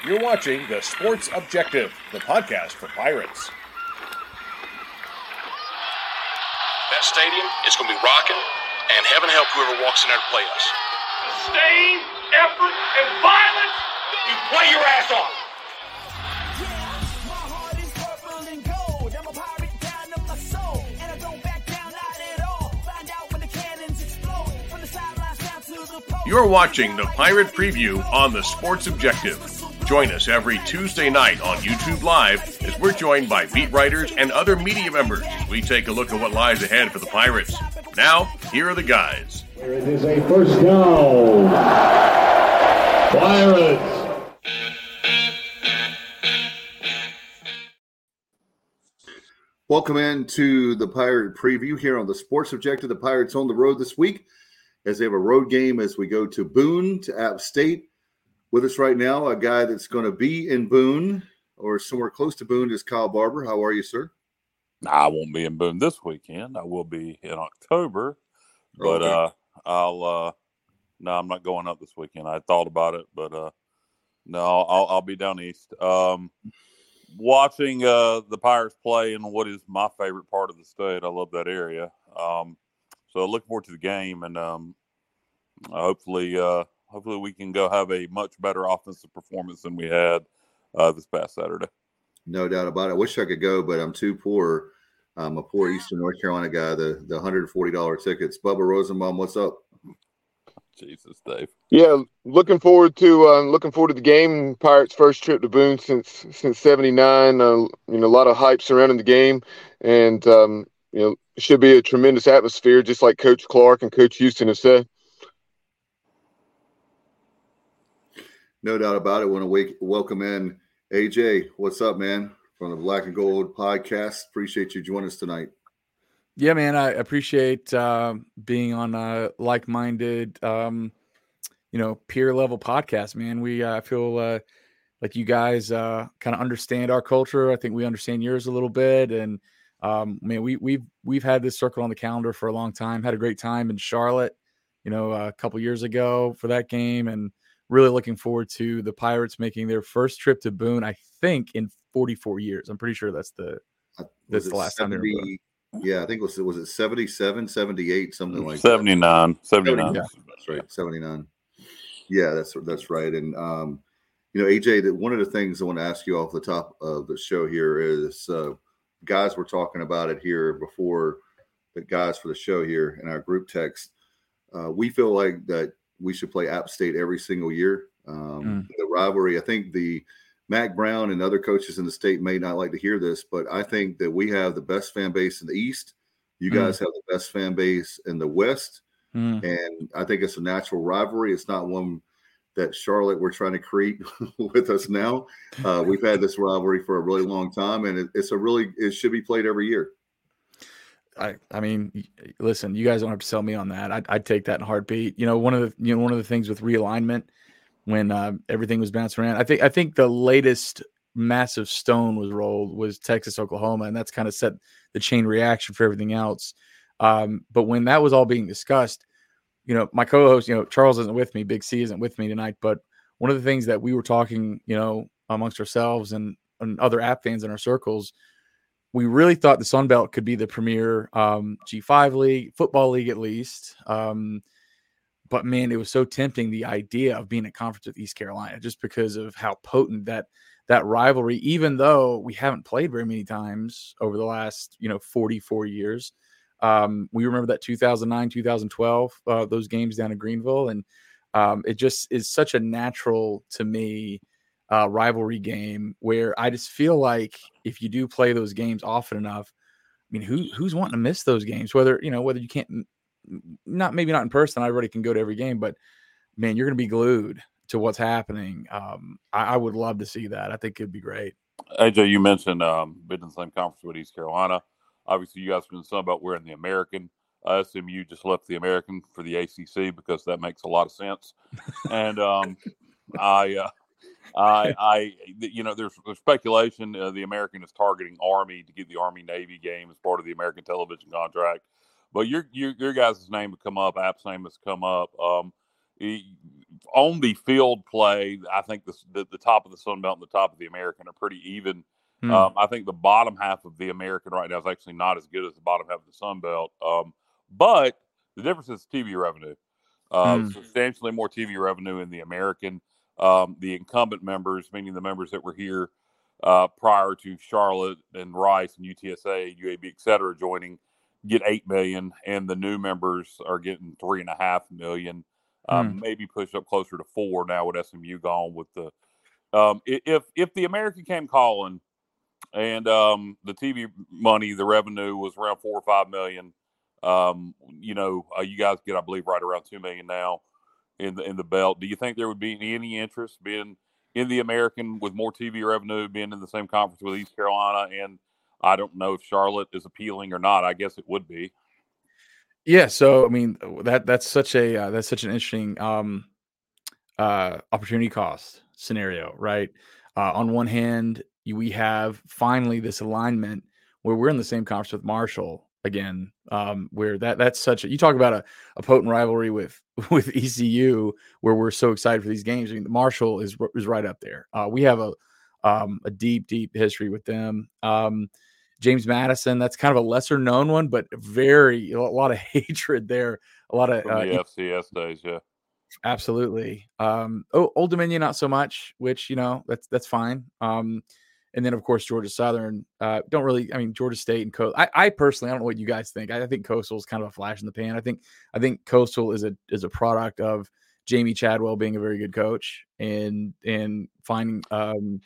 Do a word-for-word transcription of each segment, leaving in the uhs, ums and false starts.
You're watching The Sports Objective, the podcast for Pirates. That stadium is going to be rocking, and heaven help whoever walks in there to play us. Sustained effort and violence, you play your ass off. You're watching the Pirate Preview on The Sports Objective. Join us every Tuesday night on YouTube Live as we're joined by beat writers and other media members as we take a look at what lies ahead for the Pirates. Now, here are the guys. Here it is, a first down. Pirates. Welcome into the Pirate Preview here on the Sports Objective. The Pirates on the road this week as they have a road game as we go to Boone, to App State. With us right now, a guy that's going to be in Boone or somewhere close to Boone is Kyle Barber. How are you, sir? I won't be in Boone this weekend. I will be in October, but Okay. uh, I'll uh, no, I'm not going up this weekend. I thought about it, but uh, no, I'll, I'll be down east. Um, watching uh, the Pirates play in what is my favorite part of the state. I love that area. Um, so looking forward to the game, and um, hopefully, uh, hopefully we can go have a much better offensive performance than we had uh, this past Saturday. No doubt about it. I wish I could go, but I'm too poor. I'm a poor Eastern North Carolina guy, the, the one hundred forty dollars tickets. Bubba Rosenbaum, what's up? Jesus, Dave. Yeah, looking forward to uh, looking forward to the game. Pirates' first trip to Boone since since seventy-nine. Uh, you know, a lot of hype surrounding the game, and um, you know, it should be a tremendous atmosphere, just like Coach Clark and Coach Houston have said. No doubt about it. Want to wake, welcome in A J. What's up, man? From the Black and Gold podcast. Appreciate you joining us tonight. Yeah, man, I appreciate uh, being on a like-minded, um, you know, peer-level podcast, man. We uh, feel uh, like you guys uh, kind of understand our culture. I think we understand yours a little bit. And, um, man, we, we've, we've had this circle on the calendar for a long time. Had a great time in Charlotte, you know, a couple years ago for that game. And really looking forward to the Pirates making their first trip to Boone, I think, in forty-four years. I'm pretty sure that's the that's the last seventy, time they were. Yeah, I think it was, was it seventy-seven, seventy-eight, something like seventy-nine, that. seventy-nine. Yeah, that's right, seventy-nine. Yeah, that's that's right. And, um, you know, A J, that one of the things I want to ask you off the top of the show here is uh, guys were talking about it here before, the guys for the show here in our group text. Uh, we feel like that we should play App State every single year. Um, mm. The rivalry, I think the Mac Brown and other coaches in the state may not like to hear this, but I think that we have the best fan base in the East. You guys mm. have the best fan base in the West. Mm. And I think it's a natural rivalry. It's not one that Charlotte we're trying to create with us now. Uh, we've had this rivalry for a really long time, and it, it's a really – it should be played every year. I, I mean, listen, you guys don't have to sell me on that. I'd, I'd take that in a heartbeat. You know, one of the you know one of the things with realignment when uh, everything was bouncing around, I think I think the latest massive stone was rolled was Texas, Oklahoma, and that's kind of set the chain reaction for everything else. Um, but when that was all being discussed, you know, my co-host, you know, Charles isn't with me, Big C isn't with me tonight, but one of the things that we were talking, you know, amongst ourselves and, and other app fans in our circles. We really thought the Sun Belt could be the premier um, G five league, football league at least. Um, but, man, it was so tempting, the idea of being a conference with East Carolina, just because of how potent that that rivalry, even though we haven't played very many times over the last, you know, forty-four years. Um, we remember that two thousand nine, two thousand twelve, uh, those games down in Greenville. And um, it just is such a natural, to me, Uh, rivalry game where I just feel like if you do play those games often enough, I mean, who who's wanting to miss those games? Whether you know whether you can't, not maybe not in person. Everybody can go to every game, but man, you're going to be glued to what's happening. Um, I, I would love to see that. I think it'd be great. A J, you mentioned um, been in the same conference with East Carolina. Obviously, you guys have been some about we're in the American. I assume you just left the American for the A C C because that makes a lot of sense. And um, I. Uh, I, I, you know, there's, there's speculation uh, the American is targeting Army to get the Army-Navy game as part of the American television contract. But your your, your guys' name would come up, App's name has come up. Um, he, on the field play, I think the, the the top of the Sun Belt and the top of the American are pretty even. Hmm. Um, I think the bottom half of the American right now is actually not as good as the bottom half of the Sun Belt. Um, but the difference is T V revenue. Uh, Hmm. Substantially more T V revenue in the American. Um, the incumbent members, meaning the members that were here uh, prior to Charlotte and Rice and U T S A, U A B, et cetera, joining, get eight million, and the new members are getting three and a half million. Um, Hmm. maybe push up closer to four now with S M U gone. With the um, if if the American came calling and um, the T V money, the revenue was around four or five million. Um, you know, uh, you guys get, I believe, right around two million now in the in the belt. Do you think there would be any interest being in the American with more T V revenue, being in the same conference with East Carolina? And I don't know if Charlotte is appealing or not. I guess it would be. Yeah. So I mean that that's such a uh, that's such an interesting um, uh, opportunity cost scenario, right? Uh, on one hand, we have finally this alignment where we're in the same conference with Marshall again. Um, where that that's such a, you talk about a, a potent rivalry with with E C U, where we're so excited for these games. I mean, Marshall is is right up there. Uh, we have a um, a deep deep history with them. Um, James Madison, that's kind of a lesser known one, but very a lot of hatred there. A lot of From uh, the F C S days, yeah. Absolutely. Um, oh, Old Dominion, not so much, which, you know, that's, that's fine. Um, and then of course, Georgia Southern, uh, don't really, I mean, Georgia State and Coastal, I, I personally, I don't know what you guys think. I, I think Coastal is kind of a flash in the pan. I think, I think Coastal is a, is a product of Jamie Chadwell being a very good coach and, and finding, um,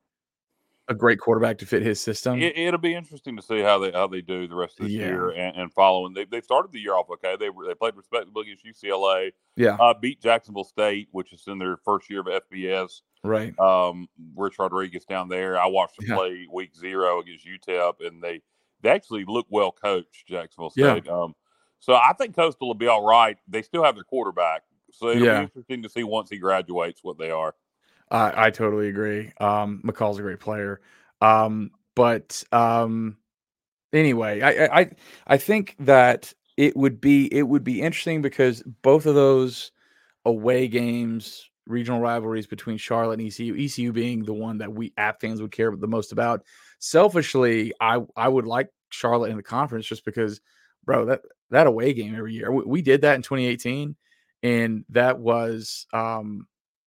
a great quarterback to fit his system. It, it'll be interesting to see how they how they do the rest of this Yeah. year and, and following. They they started the year off okay. They were, they played respectably against U C L A. Yeah. Uh, beat Jacksonville State, which is in their first year of F B S. Right. Um, Rich Rodriguez down there. I watched them Yeah. play week zero against U T E P, and they they actually look well coached. Jacksonville Yeah. State. Um, so I think Coastal will be all right. They still have their quarterback, so it'll Yeah. be interesting to see once he graduates what they are. I, I totally agree. Um, McCall's a great player. Um, but um, anyway, I, I I think that it would be it would be interesting because both of those away games, regional rivalries between Charlotte and E C U, E C U being the one that we App fans would care the most about. Selfishly, I I would like Charlotte in the conference just because, bro, that that away game every year. We, we did that in twenty eighteen, and that was um,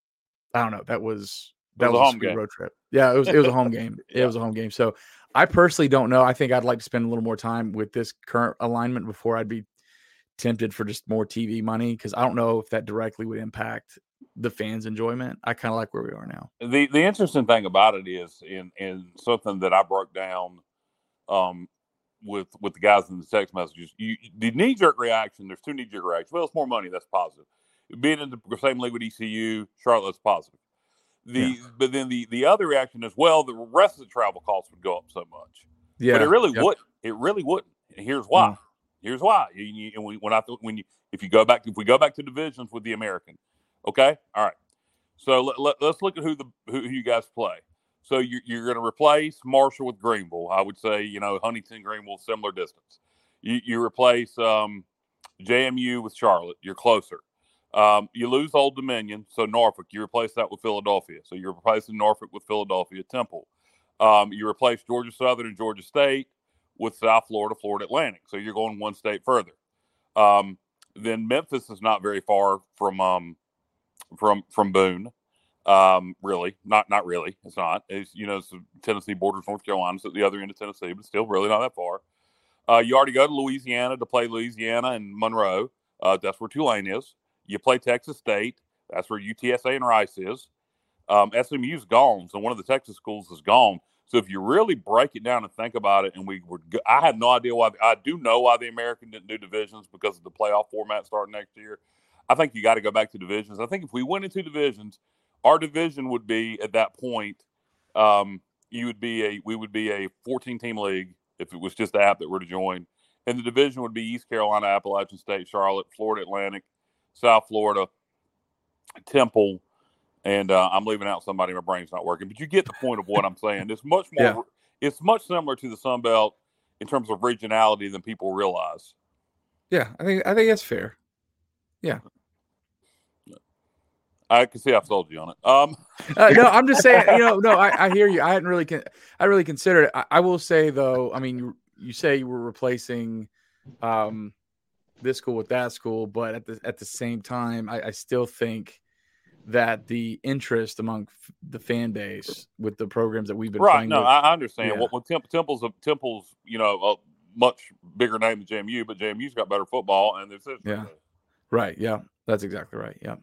I don't know, that was. That was was, a a, home sweet game. road trip. Yeah, it was it was a home game. Yeah. It was a home game. So I personally don't know. I think I'd like to spend a little more time with this current alignment before I'd be tempted for just more T V money because I don't know if that directly would impact the fans' enjoyment. I kind of like where we are now. The the interesting thing about it is in in something that I broke down um with with the guys in the text messages, you the knee jerk reaction, there's two knee jerk reactions. Well, it's more money, that's positive. Being in the same league with E C U, Charlotte's positive. The Yeah. but then the the other reaction is, well, the rest of the travel costs would go up so much. Yeah, But it really yep. wouldn't. It really wouldn't. And here's why. Mm. Here's why. You, you, and when, when I when you if you go back if we go back to divisions with the American, okay, all right. So let, let, let's look at who the who, who you guys play. So you're you're going to replace Marshall with Greenville. I would say you know Huntington, Greenville, similar distance. You you replace um, J M U with Charlotte. You're closer. Um, you lose Old Dominion, so Norfolk. You replace that with Philadelphia. So you're replacing Norfolk with Philadelphia. Temple. Um, you replace Georgia Southern and Georgia State with South Florida, Florida Atlantic. So you're going one state further. Um, then Memphis is not very far from um, from from Boone. Um, really, not not really. It's not. It's you know, it's Tennessee borders North Carolina, so at the other end of Tennessee, but still really not that far. Uh, you already go to Louisiana to play Louisiana and Monroe. Uh, that's where Tulane is. You play Texas State. That's where U T S A and Rice is. Um, S M U's gone, so one of the Texas schools is gone. So if you really break it down and think about it, and we were, I had no idea why. I do know why the American didn't do divisions because of the playoff format starting next year. I think you got to go back to divisions. I think if we went into divisions, our division would be at that point. Um, you would be a, we would be a fourteen team league if it was just the app that were to join, and the division would be East Carolina, Appalachian State, Charlotte, Florida Atlantic, South Florida, Temple. And uh, I'm leaving out somebody. My brain's not working, but you get the point of what I'm saying. It's much more. Yeah. It's much similar to the Sun Belt in terms of regionality than people realize. Yeah, I think I think that's fair. Yeah, I, I can see I've sold you on it. Um, uh, no, I'm just saying. You know, no, I, I hear you. I hadn't really, con- I really considered it. I, I will say though. I mean, you, you say you were replacing um, this school with that school, but at the at the same time, I, I still think that the interest among f- the fan base with the programs that we've been right. playing No, with, I understand. yeah. What when Temp, Temple's a, Temple's, you know, a much bigger name than J M U, but J M U's got better football, and it's yeah, right, yeah, that's exactly right, yeah.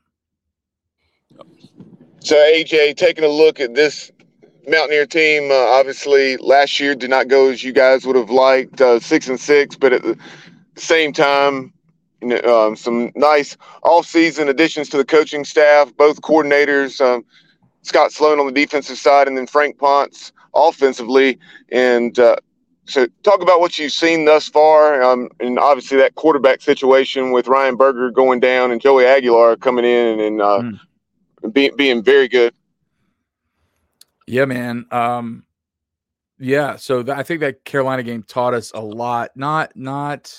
So, A J, taking a look at this Mountaineer team, uh, obviously last year did not go as you guys would have liked, uh, six and six, but at the same time, you know, um, some nice off-season additions to the coaching staff, both coordinators, um, Scott Sloan on the defensive side, and then Frank Ponce offensively. And uh, so talk about what you've seen thus far, um, and obviously that quarterback situation with Ryan Berger going down and Joey Aguilar coming in and uh, mm. Be, being very good. Yeah, man. Um, yeah. So th- I think that Carolina game taught us a lot. Not not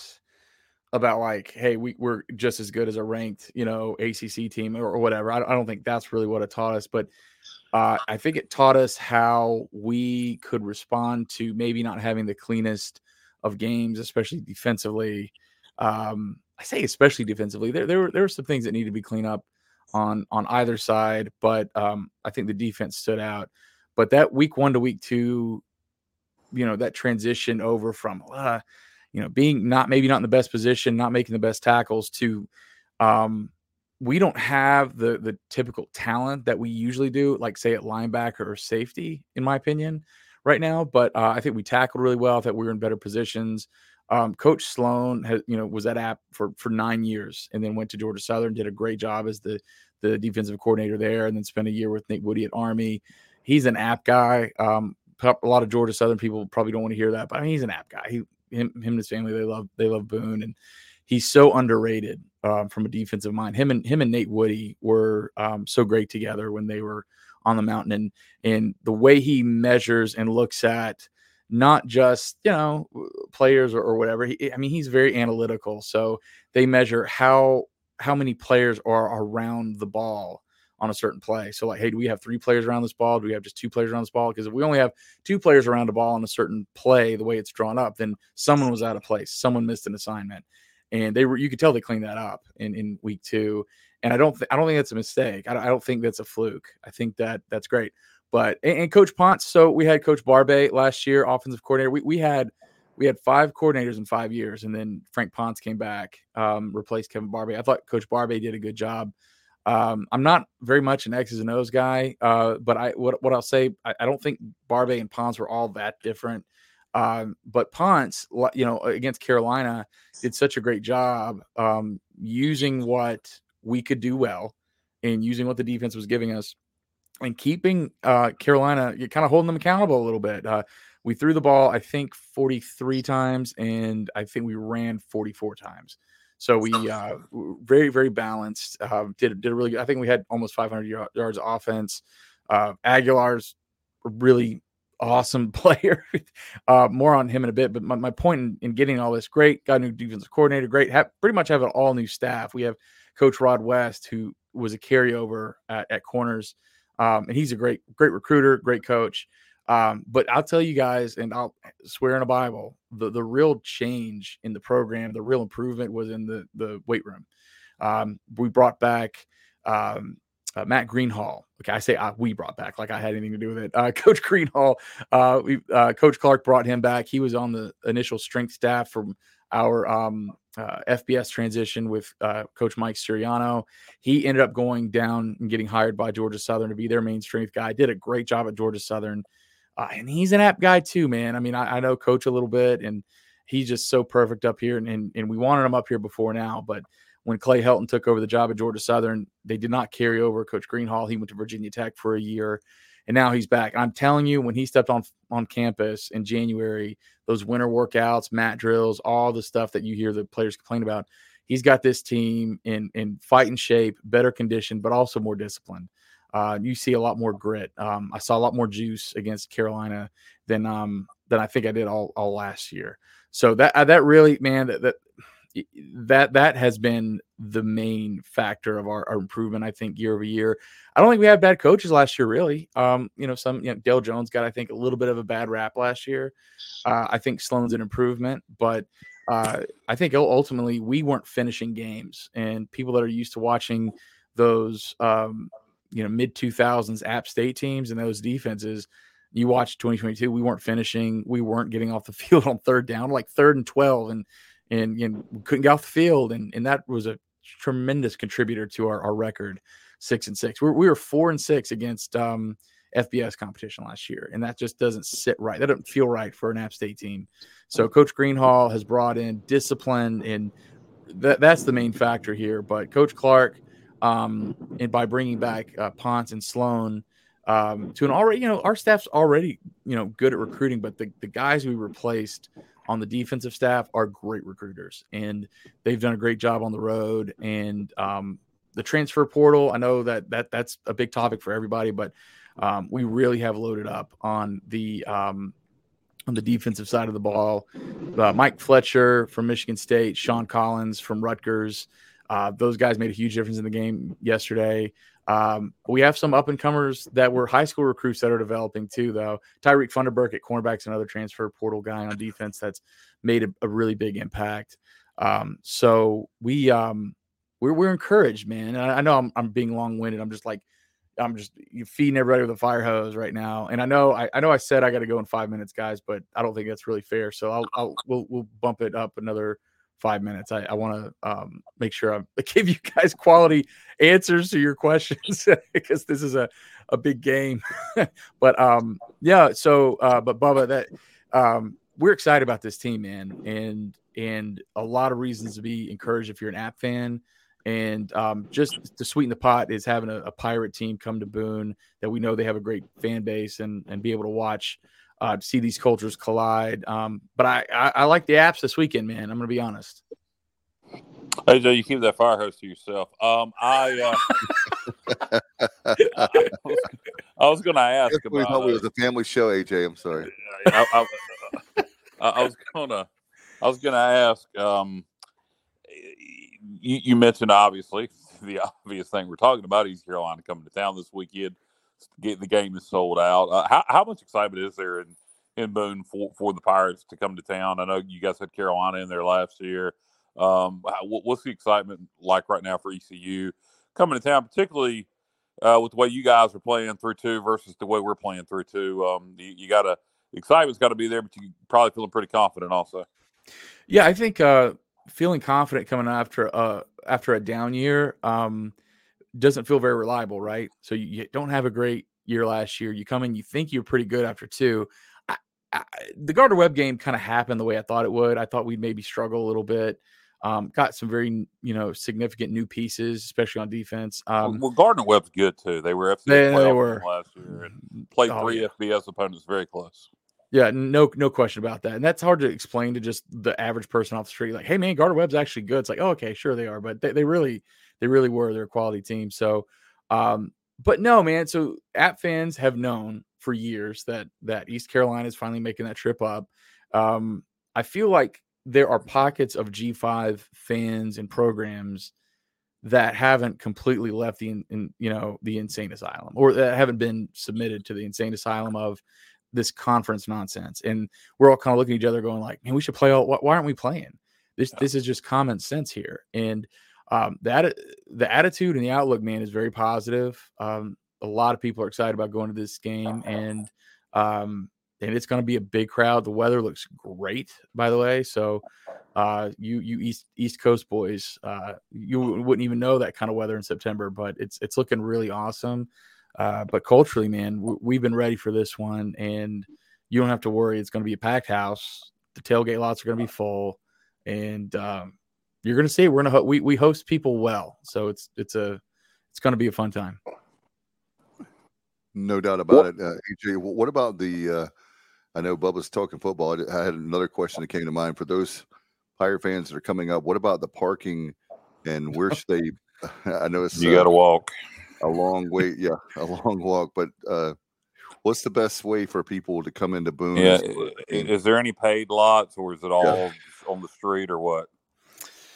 about like, hey, we, we're just as good as a ranked, you know, A C C team or, or whatever. I, I don't think that's really what it taught us, but uh, I think it taught us how we could respond to maybe not having the cleanest of games, especially defensively. Um, I say especially defensively. There there were there were some things that needed to be cleaned up on on either side, but um, I think the defense stood out. But that week one to week two, you know, that transition over from, uh, you know, being not maybe not in the best position, not making the best tackles to, um, we don't have the the typical talent that we usually do, like say at linebacker or safety, in my opinion, right now. But uh, I think we tackled really well. I thought we were in better positions. Um, Coach Sloan has, you know, was at App for, for nine years and then went to Georgia Southern, did a great job as the, the defensive coordinator there, and then spent a year with Nate Woody at Army. He's an App guy. Um, a lot of Georgia Southern people probably don't want to hear that, but I mean, he's an App guy. He, him, him and his family, they love, they love Boone, and he's so underrated um, from a defensive mind. Him and him and Nate Woody were um, so great together when they were on the mountain, and and the way he measures and looks at not just, you know, players or, or whatever. He, I mean, he's very analytical. So they measure how how many players are around the ball on a certain play. So like, hey, do we have three players around this ball? Do we have just two players around this ball? Because if we only have two players around the ball on a certain play, the way it's drawn up, then someone was out of place. Someone missed an assignment. And they were, you could tell they cleaned that up in, in week two. And I don't, th- I don't think that's a mistake. I don't, I don't think that's a fluke. I think that that's great. But and, and Coach Ponce, so we had Coach Barbe last year, offensive coordinator. We we had we had five coordinators in five years, and then Frank Ponce came back, um, replaced Kevin Barbe. I thought Coach Barbe did a good job. Um, I'm not very much an X's and O's guy, uh, but I what what I'll say, I, I don't think Barbe and Ponce were all that different. Um, but Ponce, you know, against Carolina, did such a great job um, using what we could do well and using what the defense was giving us, and keeping uh, Carolina, you're kind of holding them accountable a little bit. Uh, we threw the ball, I think, forty-three times, and I think we ran forty-four times. So we uh, very, very balanced. Uh, did did a really good. I think we had almost five hundred yards of offense. Uh, Aguilar's a really awesome player. uh, more on him in a bit. But my, my point in, in getting all this, great, got a new defensive coordinator, great. Have, pretty much have an all new staff. We have Coach Rod West, who was a carryover at, at corners. Um, and he's a great, great recruiter, great coach. Um, but I'll tell you guys, and I'll swear in a Bible, the, the real change in the program, the real improvement was in the, the weight room. Um, we brought back um, uh, Matt Greenhall. Okay, I say uh, we brought back like I had anything to do with it. Uh, Coach Greenhall, uh, we, uh, Coach Clark brought him back. He was on the initial strength staff from our um, uh, F B S transition with uh, Coach Mike Siriano. He ended up going down and getting hired by Georgia Southern to be their main strength guy. Did a great job at Georgia Southern. Uh, and he's an app guy too, man. I mean, I, I know Coach a little bit, and he's just so perfect up here. And, and, and we wanted him up here before now, but when Clay Helton took over the job at Georgia Southern, they did not carry over Coach Greenhall. He went to Virginia Tech for a year, and now he's back. I'm telling you, when he stepped on on campus in January, those winter workouts, mat drills, all the stuff that you hear the players complain about, he's got this team in in fighting shape, better condition, but also more disciplined. Uh, you see a lot more grit. Um, I saw a lot more juice against Carolina than um, than I think I did all all last year. So that that really, man, that, that that that has been the main factor of our, our improvement, I think, year over year. I don't think we had bad coaches last year, really. Um, you know, some you know, Dale Jones got, I think, a little bit of a bad rap last year. Uh, I think Sloan's an improvement, but uh, I think ultimately we weren't finishing games, and people that are used to watching those, um, you know, mid two thousands App State teams and those defenses, you watch twenty twenty-two, we weren't finishing, we weren't getting off the field on third down, like third and twelve, and and you know, couldn't get off the field, and and that was a tremendous contributor to our, our record, six and six. We were, we were four and six against um, F B S competition last year, and that just doesn't sit right. That doesn't feel right for an App State team. So Coach Greenhall has brought in discipline, and that that's the main factor here. But Coach Clark, um, and by bringing back uh, Ponce and Sloan um, to an already, you know, our staff's already, you know, good at recruiting, but the, the guys we replaced on the defensive staff are great recruiters, and they've done a great job on the road. And um, the transfer portal, I know that that that's a big topic for everybody, but um, we really have loaded up on the um, on the defensive side of the ball. Uh, Mike Fletcher from Michigan State, Sean Collins from Rutgers. Uh, those guys made a huge difference in the game yesterday. Um, we have some up-and-comers that were high school recruits that are developing too, though. Tyreek Funderburk at cornerback's another transfer portal guy on defense that's made a, a really big impact. Um, so we um, we're we're encouraged, man. I, I know I'm I'm being long-winded. I'm just like I'm just you feeding everybody with a fire hose right now. And I know I, I know I said I got to go in five minutes, guys, but I don't think that's really fair. So I'll I'll we'll we'll bump it up another five minutes. I, I want to um, make sure I give you guys quality answers to your questions because this is a, a big game. but um, yeah, so uh, but Bubba, that um, we're excited about this team, man, and and a lot of reasons to be encouraged if you're an App fan. And um, just to sweeten the pot is having a, a Pirate team come to Boone that we know they have a great fan base and and be able to watch. Uh, to see these cultures collide. Um, but I, I, I like the Apps this weekend, man. I'm going to be honest. Hey, Joe, you keep that fire hose to yourself. Um, I, uh, I was, I was going to ask we about. thought it was a family show, A J. I'm sorry. I, I, I, I was going to. I was going to ask. Um, you, you mentioned obviously the obvious thing we're talking about. East Carolina coming to town this weekend. Get the game is sold out. Uh, how how much excitement is there in, in Boone for, for the Pirates to come to town? I know you guys had Carolina in there last year. Um, what, what's the excitement like right now for E C U coming to town, particularly uh, with the way you guys are playing through two versus the way we're playing through two? Um, you, you got to excitement's got to be there, but you probably feeling pretty confident also. Yeah, I think uh, feeling confident coming after uh, after a down year. Um, doesn't feel very reliable, right? So you, you don't have a great year last year. You come in, you think you're pretty good after two. I, I, the Gardner-Webb game kind of happened the way I thought it would. I thought we'd maybe struggle a little bit. Um, got some very, you know, significant new pieces, especially on defense. Um, well, Gardner-Webb's good too. They were F C S they, they were last year and played oh, three yeah. F B S opponents very close. Yeah, no, no question about that. And that's hard to explain to just the average person off the street. Like, hey man, Gardner-Webb's actually good. It's like, oh, okay, sure they are, but they, they really. They really were. They're a quality team. So, um, but no, man. So App fans have known for years that that East Carolina is finally making that trip up. Um, I feel like there are pockets of G five fans and programs that haven't completely left the in, in, you know the insane asylum, or that haven't been submitted to the insane asylum of this conference nonsense. And we're all kind of looking at each other, going like, "Man, we should play all. Why aren't we playing? This this is just common sense here." And Um, that the attitude and the outlook, man, is very positive. Um, a lot of people are excited about going to this game, and um, and it's going to be a big crowd. The weather looks great, by the way. So, uh, you you East East Coast boys, uh, you wouldn't even know that kind of weather in September, but it's it's looking really awesome. Uh, but culturally, man, w- we've been ready for this one, and you don't have to worry. It's going to be a packed house. The tailgate lots are going to be full, and um, you're going to see we're going to we we host people well, so it's it's a it's going to be a fun time. No doubt about it. Uh, A J, what about the? Uh, I know Bubba's talking football. I had another question that came to mind for those Pirate fans that are coming up. What about the parking and where should they? I know it's you uh, got to walk a long way. Yeah, a long walk. But uh, what's the best way for people to come into Boone? Yeah, is there any paid lots or is it all yeah. on the street or what?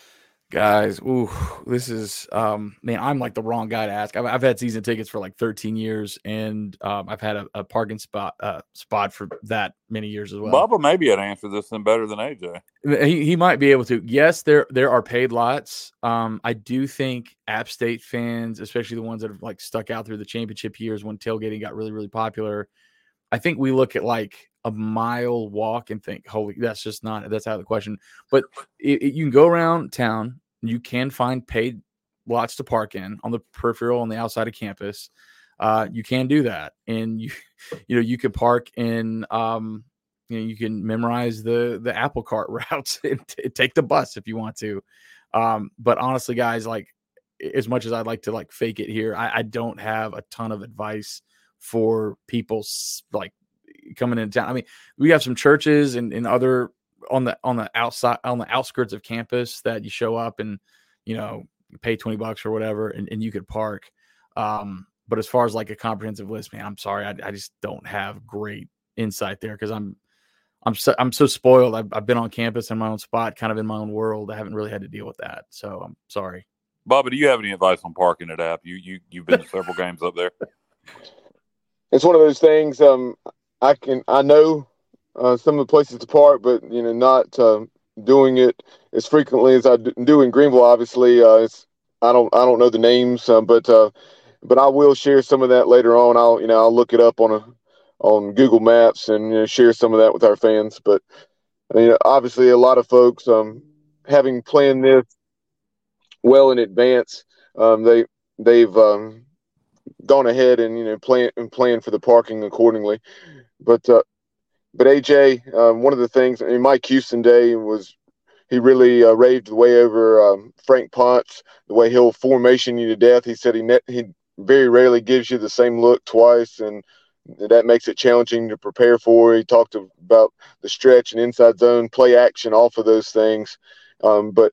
Guys, ooh, this is um man, I'm like the wrong guy to ask. I've, I've had season tickets for like thirteen years, and um, I've had a, a parking spot uh, spot for that many years as well. Bubba maybe had answered this then better than A J. He he might be able to. Yes, there there are paid lots. Um, I do think App State fans, especially the ones that have like stuck out through the championship years when tailgating got really really popular, I think we look at like a mile walk and think, holy, that's just not, that's out of the question. But it, it, you can go around town. You can find paid lots to park in on the peripheral on the outside of campus. Uh, you can do that. And you, you know, you can park in, um, you know, you can memorize the, the Apple Cart routes and t- take the bus if you want to. Um, but honestly, guys, like as much as I'd like to like fake it here, I, I don't have a ton of advice for people like coming into town. I mean, we have some churches and, and other on the on the outside on the outskirts of campus that you show up and you know you pay twenty bucks or whatever and, and you could park. Um, but as far as like a comprehensive list, man, I'm sorry, I, I just don't have great insight there because I'm I'm so I'm so spoiled. I've, I've been on campus in my own spot, kind of in my own world. I haven't really had to deal with that, so I'm sorry. Bubba, do you have any advice on parking at App? You you you've been to several games up there. It's one of those things. Um, I can I know uh, some of the places to park, but you know, not uh, doing it as frequently as I do in Greenville. Obviously, uh, it's I don't I don't know the names, um, but uh, but I will share some of that later on. I'll you know I'll look it up on a on Google Maps and you know, share some of that with our fans. But I mean, obviously, a lot of folks um, having planned this well in advance, um, they they've um, gone ahead and you know plan and plan for the parking accordingly. But uh, but A J, um, one of the things, I mean, Mike Houston Day was he really uh, raved way over um, Frank Ponce, the way he'll formation you to death. He said he net, he very rarely gives you the same look twice, and that makes it challenging to prepare for. He talked about the stretch and inside zone, play action, off of those things. Um, but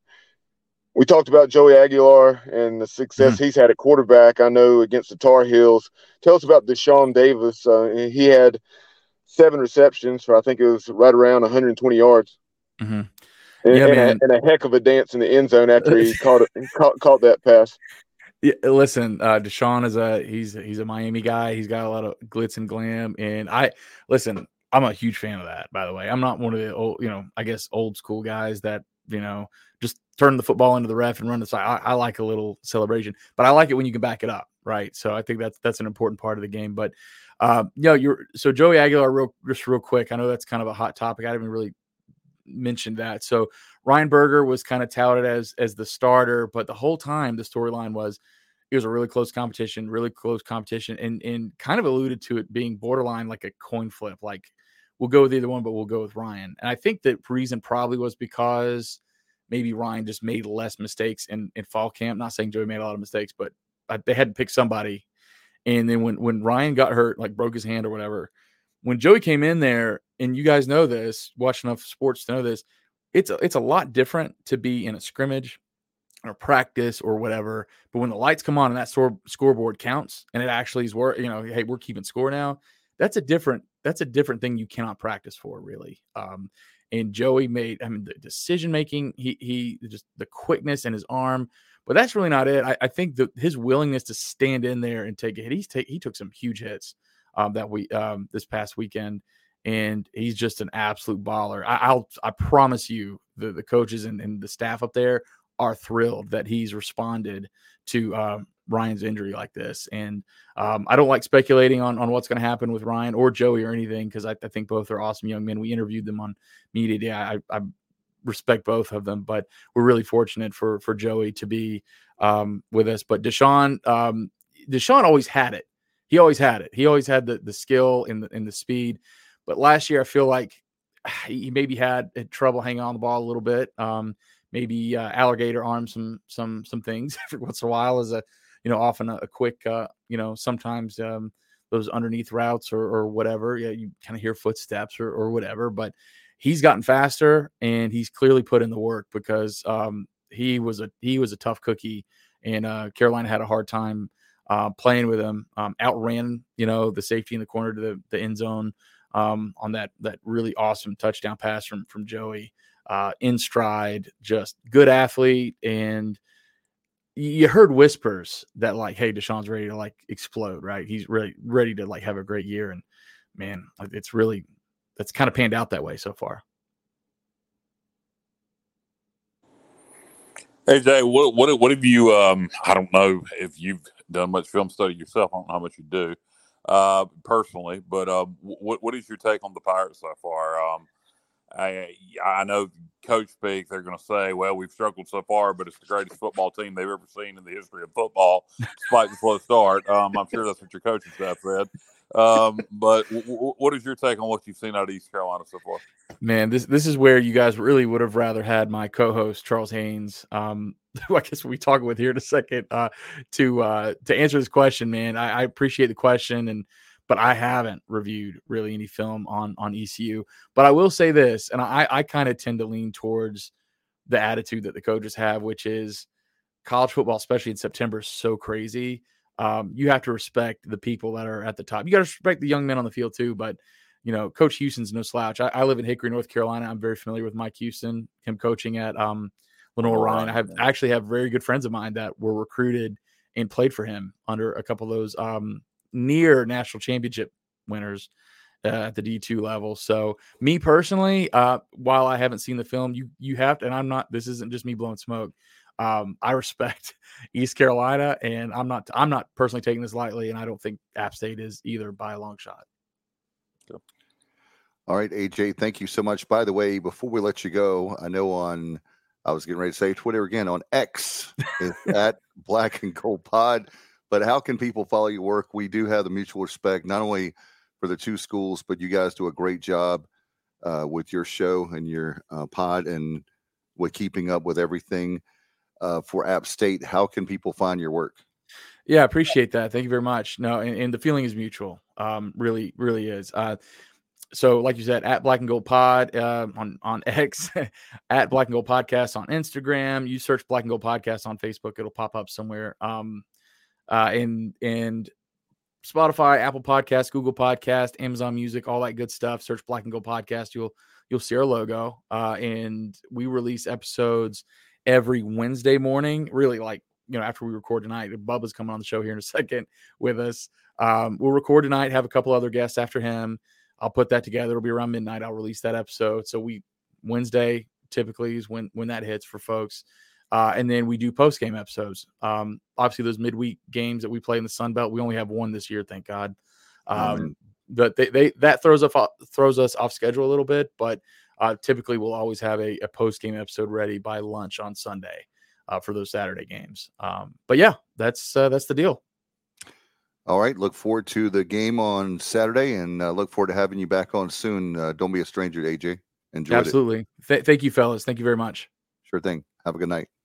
we talked about Joey Aguilar and the success mm-hmm. he's had at quarterback, I know, against the Tar Heels. Tell us about Deshaun Davis. Uh, he had seven receptions for, I think it was right around one hundred twenty yards. Mm-hmm. And, yeah, and, man. A, and a heck of a dance in the end zone after he caught, it, caught caught that pass. Yeah, listen, uh, Deshaun is a he's he's a Miami guy. He's got a lot of glitz and glam, and I listen. I'm a huge fan of that. By the way, I'm not one of the old, you know, I guess old school guys that you know just turn the football into the ref and run the side. I, I like a little celebration, but I like it when you can back it up, right? So I think that's that's an important part of the game. But uh, you know, you're so Joey Aguilar, real just real quick. I know that's kind of a hot topic. I haven't really mentioned that. So Ryan Berger was kind of touted as as the starter, but the whole time the storyline was it was a really close competition, really close competition, and and kind of alluded to it being borderline like a coin flip, like we'll go with either one, but we'll go with Ryan. And I think the reason probably was because maybe Ryan just made less mistakes in, in fall camp. Not saying Joey made a lot of mistakes, but I, they had to pick somebody. And then when when Ryan got hurt, like broke his hand or whatever, when Joey came in there, and you guys know this, watch enough sports to know this, it's a, it's a lot different to be in a scrimmage or practice or whatever. But when the lights come on and that score, scoreboard counts and it actually is work, you know, hey, we're keeping score now. That's a different, that's a different thing you cannot practice for, really. Um, and Joey made, I mean, the decision making, he he just the quickness in his arm, but that's really not it. I, I think that his willingness to stand in there and take a hit, he's take he took some huge hits um, that we um, this past weekend. And he's just an absolute baller. I, I'll, I promise you, the, the coaches and, and the staff up there are thrilled that he's responded to um, Ryan's injury like this. And um, I don't like speculating on, on what's going to happen with Ryan or Joey or anything, because I, I think both are awesome young men. We interviewed them on media day. I, I respect both of them, but we're really fortunate for for Joey to be um, with us. But Deshaun, um, Deshaun always had it. He always had it. He always had the the skill and the, and the speed. But last year, I feel like he maybe had, had trouble hanging on the ball a little bit. Um, maybe uh, alligator arm some some some things every once in a while as a, you know, often a, a quick, uh, you know, sometimes um, those underneath routes or, or whatever. Yeah, you kind of hear footsteps or, or whatever. But he's gotten faster and he's clearly put in the work because um, he was a he was a tough cookie, and uh, Carolina had a hard time uh, playing with him. Um, outran, you know, the safety in the corner to the, the end zone. Um, on that that really awesome touchdown pass from from Joey. uh, in stride, just good athlete. And you heard whispers that like, hey, Deshaun's ready to like explode, right? He's really ready to like have a great year. And man, it's really, that's kind of panned out that way so far. Hey Jay, what what what have you? Um, I don't know if you've done much film study yourself. I don't know how much you do uh, personally, but um, what what is your take on the Pirates so far? Um, I I know coach speak. They're going to say, "Well, we've struggled so far, but it's the greatest football team they've ever seen in the history of football, despite the slow start." Um, I'm sure that's what your coaching staff said. Um, but w- w- what is your take on what you've seen out of East Carolina so far? Man, this this is where you guys really would have rather had my co-host Charles Haynes, um, who I guess we'll be talking with here in a second, uh, to uh, to answer this question. Man, I, I appreciate the question, and but I haven't reviewed really any film on on E C U. But I will say this, and I I kind of tend to lean towards the attitude that the coaches have, which is college football, especially in September, is so crazy. Um, you have to respect the people that are at the top. You got to respect the young men on the field too, but you know, Coach Houston's no slouch. I, I live in Hickory, North Carolina. I'm very familiar with Mike Houston, him coaching at um, Lenore oh, Ryan. I have man. I actually have very good friends of mine that were recruited and played for him under a couple of those um, near national championship winners uh, at the D two level. So me personally, uh, while I haven't seen the film, you you have to, and I'm not, this isn't just me blowing smoke. Um, I respect East Carolina, and I'm not I'm not personally taking this lightly, and I don't think App State is either by a long shot. So. All right, A J, thank you so much. By the way, before we let you go, I know on, I was getting ready to say Twitter again, on X, it's at Black and Gold Pod. But how can people follow your work? We do have the mutual respect, not only for the two schools, but you guys do a great job uh, with your show and your uh, pod and with keeping up with everything uh, for App State. How can people find your work? Yeah, I appreciate that. Thank you very much. No, and, and the feeling is mutual. Um, really, really is. Uh, so like you said, at Black and Gold Pod uh, on, on X, at Black and Gold Podcast on Instagram. You search Black and Gold Podcast on Facebook, it'll pop up somewhere. Um, uh, and, and Spotify, Apple Podcasts, Google Podcast, Amazon Music, all that good stuff. Search Black and Gold Podcast. You'll, you'll see our logo. Uh, and we release episodes every Wednesday morning, really like, you know, after we record tonight. Bubba's coming on the show here in a second with us. Um, we'll record tonight, have a couple other guests after him. I'll put that together. It'll be around midnight. I'll release that episode. So we Wednesday typically is when, when that hits for folks. Uh, and then we do post-game episodes. Um, obviously those midweek games that we play in the Sun Belt, we only have one this year, thank God. Um, mm-hmm. But they, they, that throws us off, throws us off schedule a little bit, but uh, typically we'll always have a, a post-game episode ready by lunch on Sunday uh, for those Saturday games. Um, but yeah, that's, uh, that's the deal. All right. Look forward to the game on Saturday, and uh, look forward to having you back on soon. Uh, don't be a stranger to A J. Enjoy it. Absolutely. Th- thank you, fellas. Thank you very much. Sure thing. Have a good night.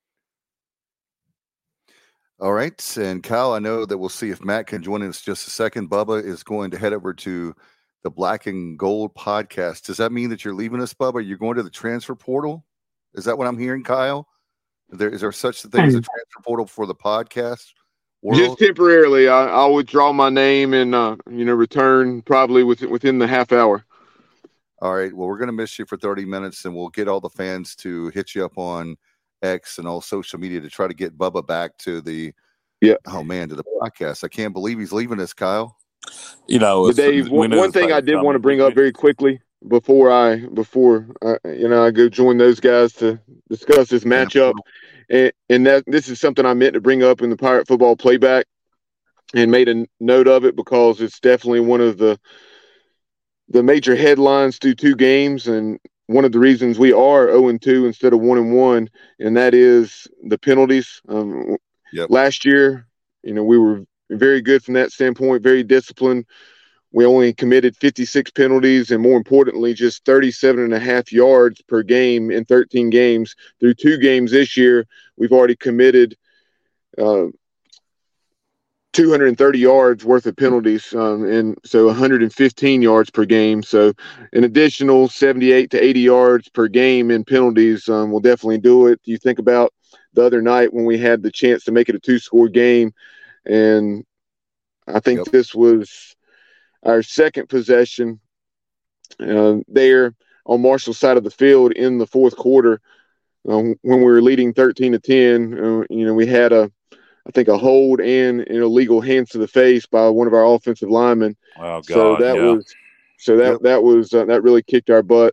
All right. And Kyle, I know that we'll see if Matt can join us just a second. Bubba is going to head over to the Black and Gold Podcast. Does that mean that you're leaving us, Bubba? You're going to the transfer portal? Is that what I'm hearing, Kyle? Is there, is there such a thing as a transfer portal for the podcast world? Just temporarily. I, I'll withdraw my name and, uh, you know, return probably within, within the half hour. All right. Well, we're going to miss you for thirty minutes, and we'll get all the fans to hit you up on X and all social media to try to get Bubba back to the, yeah. oh man, to the podcast. I can't believe he's leaving us, Kyle. You know, but Dave, one, one thing I did want to bring up very quickly before I, before, I, you know, I go join those guys to discuss this matchup. And, and that this is something I meant to bring up in the Pirate Football Playback and made a note of it because it's definitely one of the the major headlines through two games, and one of the reasons we are oh and two instead of one and one, and that is the penalties. Um, yep. Last year, you know, we were very good from that standpoint, very disciplined. We only committed fifty-six penalties, and more importantly, just thirty-seven and a half yards per game in thirteen games. Through two games this year, we've already committed uh, two hundred thirty yards worth of penalties, um, and so one hundred fifteen yards per game. So an additional seventy-eight to eighty yards per game in penalties um, will definitely do it. You think about the other night when we had the chance to make it a two-score game, and I think yep. this was our second possession uh, there. on Marshall's side of the field in the fourth quarter um, when we were leading thirteen to ten. Uh, you know, we had a, I think, a hold and an illegal hands to the face by one of our offensive linemen. Oh God! So that yeah. was, so that Yep. that was uh, that really kicked our butt.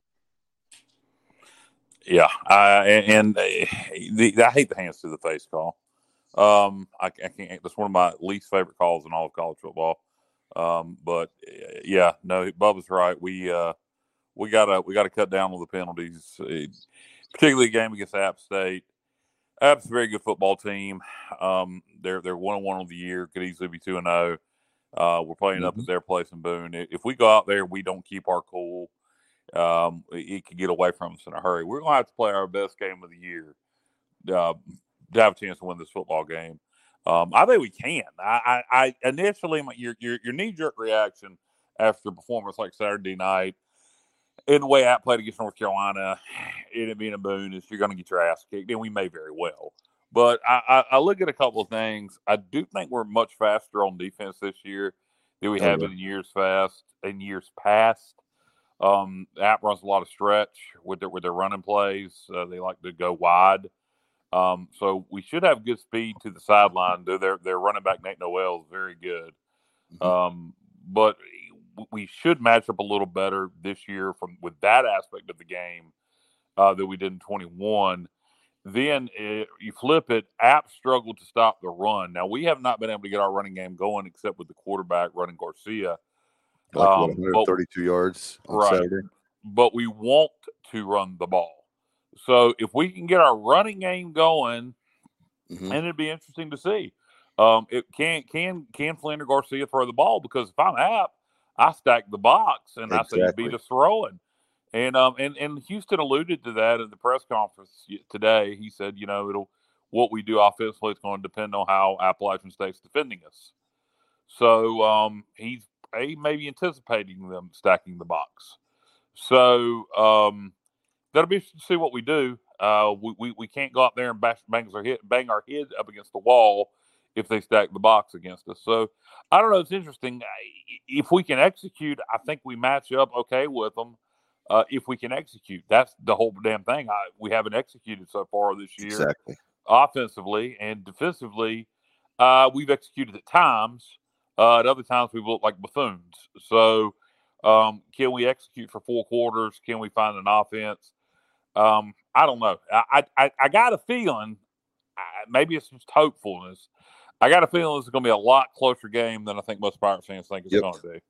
Yeah, uh, and, and uh, the, I hate the hands to the face call. Um, I, I can't. That's one of my least favorite calls in all of college football. Um, but uh, yeah, no, Bubba's right. We uh, we gotta we gotta cut down on the penalties, uh, particularly a game against App State. App's a very good football team. Um, they're they're one and one on the year. Could easily be two and zero. Uh, we're playing mm-hmm. up at their place in Boone. If we go out there, we don't keep our cool. Um, it could get away from us in a hurry. We're gonna have to play our best game of the year uh, to have a chance to win this football game. Um, I think we can. I, I, I initially my, your your, your knee jerk reaction after a performance like Saturday night, in the way App played against North Carolina, it being a Boone, is you're going to get your ass kicked, and we may very well. But I, I, I look at a couple of things. I do think we're much faster on defense this year than we oh, have yeah. been in years fast in years past. Um, App runs a lot of stretch with their with their running plays. Uh, they like to go wide, um, so we should have good speed to the sideline. Their their running back Nate Noel is very good, mm-hmm. um, but we should match up a little better this year from with that aspect of the game uh, that we did in twenty-one. Then it, you flip it. App struggled to stop the run. Now we have not been able to get our running game going except with the quarterback running Garcia. Like um, what, one hundred thirty-two but, yards on right, Saturday. But we want to run the ball. So if we can get our running game going, mm-hmm. and it'd be interesting to see. Um, it can can can Flynn or Garcia throw the ball? Because if I'm App, I stack the box and exactly. I say you beat us throwing. And um and, and Houston alluded to that at the press conference today. He said, you know, it'll what we do offensively is going to depend on how Appalachian State's defending us. So um he's he may be anticipating them stacking the box. So um that'll be interesting to see what we do. Uh we, we, we can't go out there and bash bang our head bang our head up against the wall if they stack the box against us. So I don't know. It's interesting. If we can execute, I think we match up okay with them. Uh, if we can execute, that's the whole damn thing. I, we haven't executed so far this year, exactly. Offensively and defensively. Uh, we've executed at times. Uh, at other times, we've looked like buffoons. So, um, can we execute for four quarters? Can we find an offense? Um, I don't know. I I, I got a feeling. Maybe it's just hopefulness. I got a feeling this is going to be a lot closer game than I think most Pirates fans think it's yep. going to be.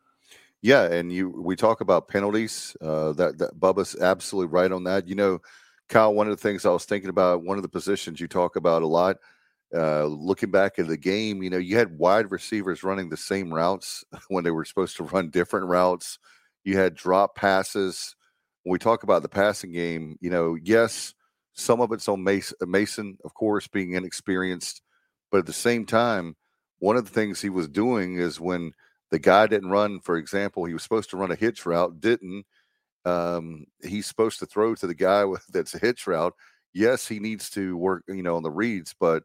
Yeah, and you we talk about penalties. Uh, that, that Bubba's absolutely right on that. You know, Kyle, one of the things I was thinking about, one of the positions you talk about a lot, uh, looking back at the game, you know, you had wide receivers running the same routes when they were supposed to run different routes. You had drop passes. When we talk about the passing game, you know, yes, some of it's on Mason, Mason, of course, being inexperienced. But at the same time, one of the things he was doing is when the guy didn't run, for example, he was supposed to run a hitch route, didn't. Um, he's supposed to throw to the guy with, that's a hitch route. Yes, he needs to work, you know, on the reads, but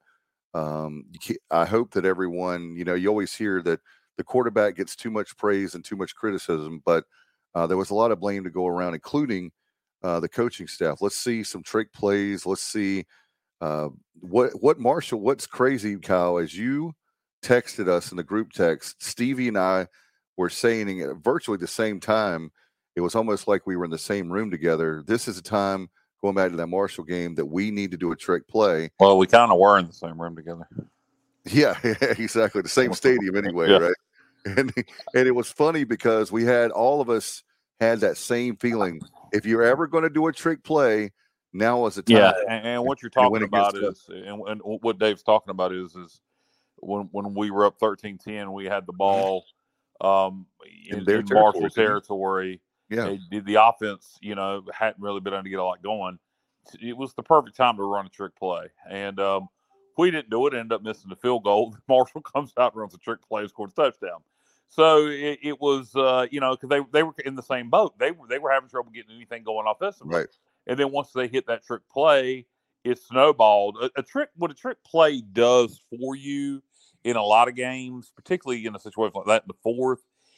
um, I hope that everyone, you know, you always hear that the quarterback gets too much praise and too much criticism, but uh, there was a lot of blame to go around, including uh, the coaching staff. Let's see some trick plays. Let's see uh, what, what Marshall, what's crazy, Kyle, as you texted us in the group text, Stevie and I were saying at virtually the same time. It was almost like we were in the same room together. This is a time, going back to that Marshall game, that we need to do a trick play. Well, we kind of were in the same room together. Yeah, exactly. The same stadium anyway, yeah. Right? And and it was funny because we had, all of us had that same feeling. If you're ever going to do a trick play, now is the time. Yeah, and, and what you're talking about is, and, and what Dave's talking about is, is when when we were up thirteen ten, we had the ball um, in, in, in Marshall territory. Yeah, the, the offense, you know, hadn't really been able to get a lot going. It was the perfect time to run a trick play, and um, we didn't do it. Ended up missing the field goal. Marshall comes out, runs a trick play, scores a touchdown. So it, it was, uh, you know, because they they were in the same boat. They were they were having trouble getting anything going offensively. Right. And then once they hit that trick play, it snowballed. A, a trick, what a trick play does for you in a lot of games, particularly in a situation like that in the fourth,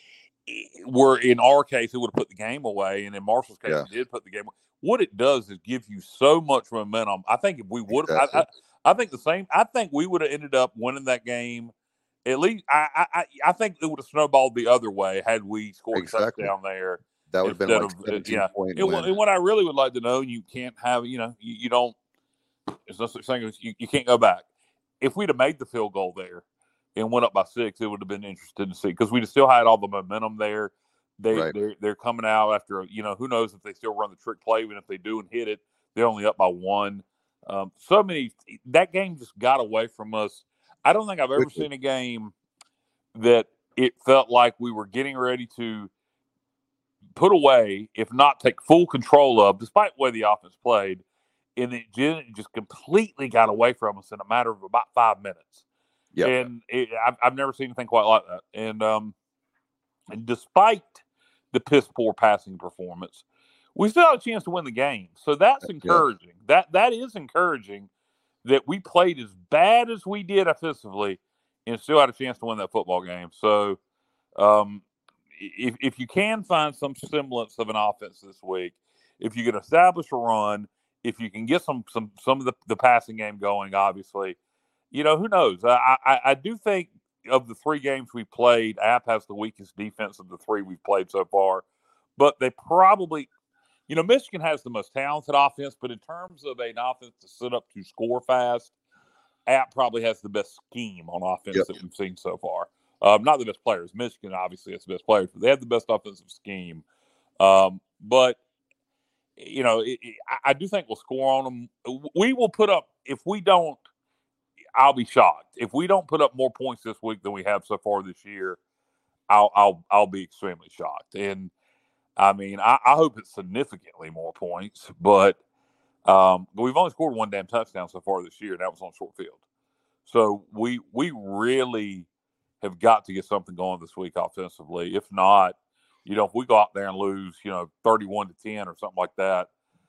where in our case, it would have put the game away. And in Marshall's case, Yeah. it did put the game away. What it does is give you so much momentum. I think if we would have, Exactly. I, I, I think the same, I think we would have ended up winning that game. At least, I, I, I think it would have snowballed the other way had we scored Exactly. a touchdown there. That would have been Instead like of, uh, seventeen yeah. point And, win. what- and what I really would like to know, you can't have, you know, you, you don't, there's no such thing as you, you can't go back. If we'd have made the field goal there and went up by six, it would have been interesting to see because we'd have still had all the momentum there. They, Right. they're, they're coming out after, you know, who knows if they still run the trick play, even if they do and hit it, they're only up by one. Um, so many, that game just got away from us. I don't think I've ever Quickly. seen a game that it felt like we were getting ready to put away, if not take full control of, despite the way the offense played, and it just, just completely got away from us in a matter of about five minutes. Yeah. And it, I've, I've never seen anything quite like that. And um, and despite the piss poor passing performance, we still had a chance to win the game. So that's encouraging. Yeah. That that is encouraging that we played as bad as we did offensively and still had a chance to win that football game. So um, if if you can find some semblance of an offense this week, if you can establish a run, if you can get some some some of the, the passing game going, obviously, you know, who knows? I, I, I do think of the three games we played, App has the weakest defense of the three we've played so far. But they probably, you know, Michigan has the most talented offense, but in terms of an offense to sit up to score fast, App probably has the best scheme on offense Yep. that we've seen so far. Um, not the best players. Michigan obviously has the best players, but they have the best offensive scheme. Um, but, you know, it, it, I, I do think we'll score on them. We will put up, if we don't, I'll be shocked. If we don't put up more points this week than we have so far this year, I'll I'll I'll be extremely shocked. And I mean, I, I hope it's significantly more points, but um, we've only scored one damn touchdown so far this year, and that was on short field. So we we really have got to get something going this week offensively. If not, you know, if we go out there and lose, you know, thirty-one to ten or something like that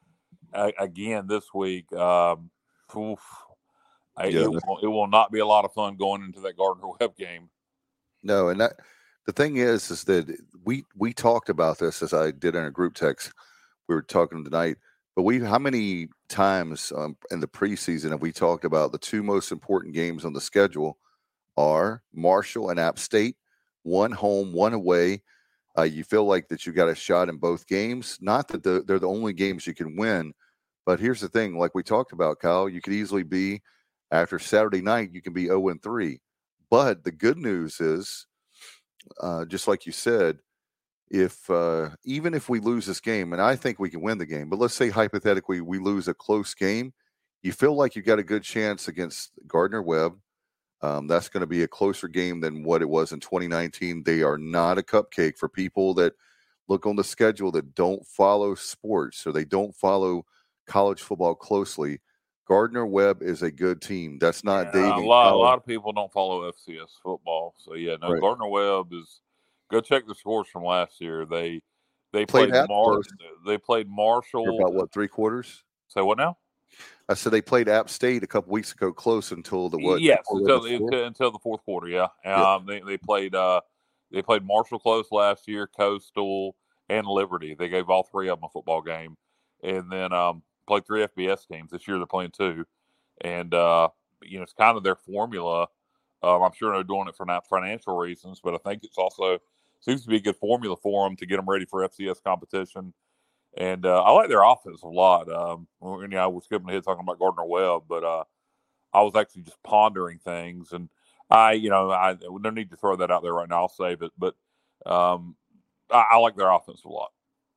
a, again this week, um, oof, I, Yeah. it, will, it will not be a lot of fun going into that Gardner-Webb game. No, and that the thing is, is that we we talked about this as I did in a group text. We were talking tonight, but we how many times um, in the preseason have we talked about the two most important games on the schedule are Marshall and App State, one home, one away. Uh, you feel like that you got a shot in both games. Not that the, they're the only games you can win, but here's the thing: like we talked about, Kyle, you could easily be after Saturday night, you can be zero and three. But the good news is, uh, just like you said, if uh, even if we lose this game, and I think we can win the game, but let's say hypothetically we lose a close game, you feel like you got a good chance against Gardner-Webb. Um, that's going to be a closer game than what it was in twenty nineteen. They are not a cupcake for people that look on the schedule that don't follow sports or they don't follow college football closely. Gardner-Webb is a good team. That's not Yeah, Dave. a lot, a lot of people don't follow F C S football, so yeah, no. Right. Gardner-Webb is. Go check the scores from last year. They they Played played, at Mar- first. They played Marshall. For about what, three quarters? Say what now? I said they played App State a couple weeks ago, close until the what? Yes, the until, before? until until the fourth quarter. Yeah, Yeah. um, they they played uh they played Marshall close last year, Coastal, and Liberty. They gave all three of them a football game, and then um played three F B S teams this year. They're playing two, and uh you know it's kind of their formula. Um, I'm sure they're doing it for not financial reasons, but I think it's also seems to be a good formula for them to get them ready for F C S competition. And uh, I like their offense a lot. Um, you know, I was skipping ahead talking about Gardner-Webb, but uh, I was actually just pondering things, and I, you know, I no need to throw that out there right now. I'll save it, but um, I, I like their offense a lot.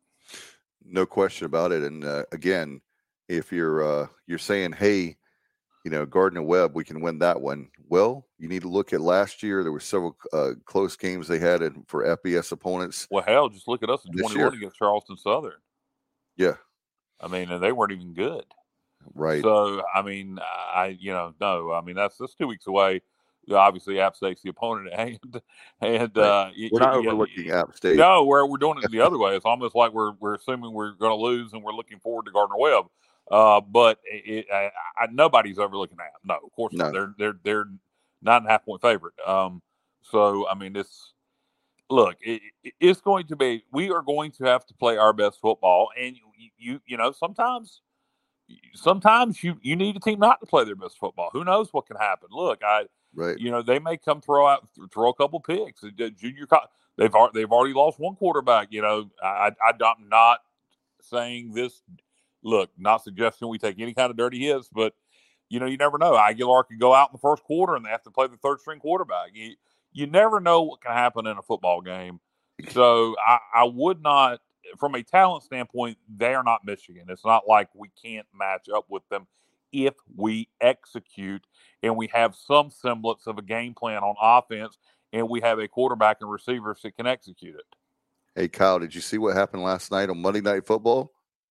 No question about it. And uh, again, if you're uh, you're saying, hey, you know, Gardner-Webb, we can win that one. Well, you need to look at last year. There were several uh, close games they had in, for F B S opponents. Well, hell, just look at us in This twenty-one year. against Charleston Southern. Yeah, I mean, and they weren't even good. right. So, I mean, I, you know, no, I mean, that's that's two weeks away. Obviously, App State's the opponent at hand, and Right. uh, We're not you, overlooking App State. No, we're we're doing it the other way. It's almost like we're we're assuming we're going to lose, and we're looking forward to Gardner-Webb. Uh, but it, I, I, nobody's overlooking App. No, of course No. not. They're they're they're nine and a half point favorite. Um, so I mean, it's look, it, it, it's going to be. We are going to have to play our best football, and you, you, you know, sometimes, sometimes you, you need a team not to play their best football. Who knows what can happen? Look, I, Right. you know, they may come throw out, throw a couple picks. Junior, they've they've already lost one quarterback. You know, I, I, I'm not saying this. Look, not suggesting we take any kind of dirty hits, but you know, you never know. Aguilar could go out in the first quarter, and they have to play the third string quarterback. You, you never know what can happen in a football game. So I, I would not, from a talent standpoint, they are not Michigan. It's not like we can't match up with them if we execute and we have some semblance of a game plan on offense and we have a quarterback and receivers that can execute it. Hey, Kyle, did you see what happened last night on Monday Night Football?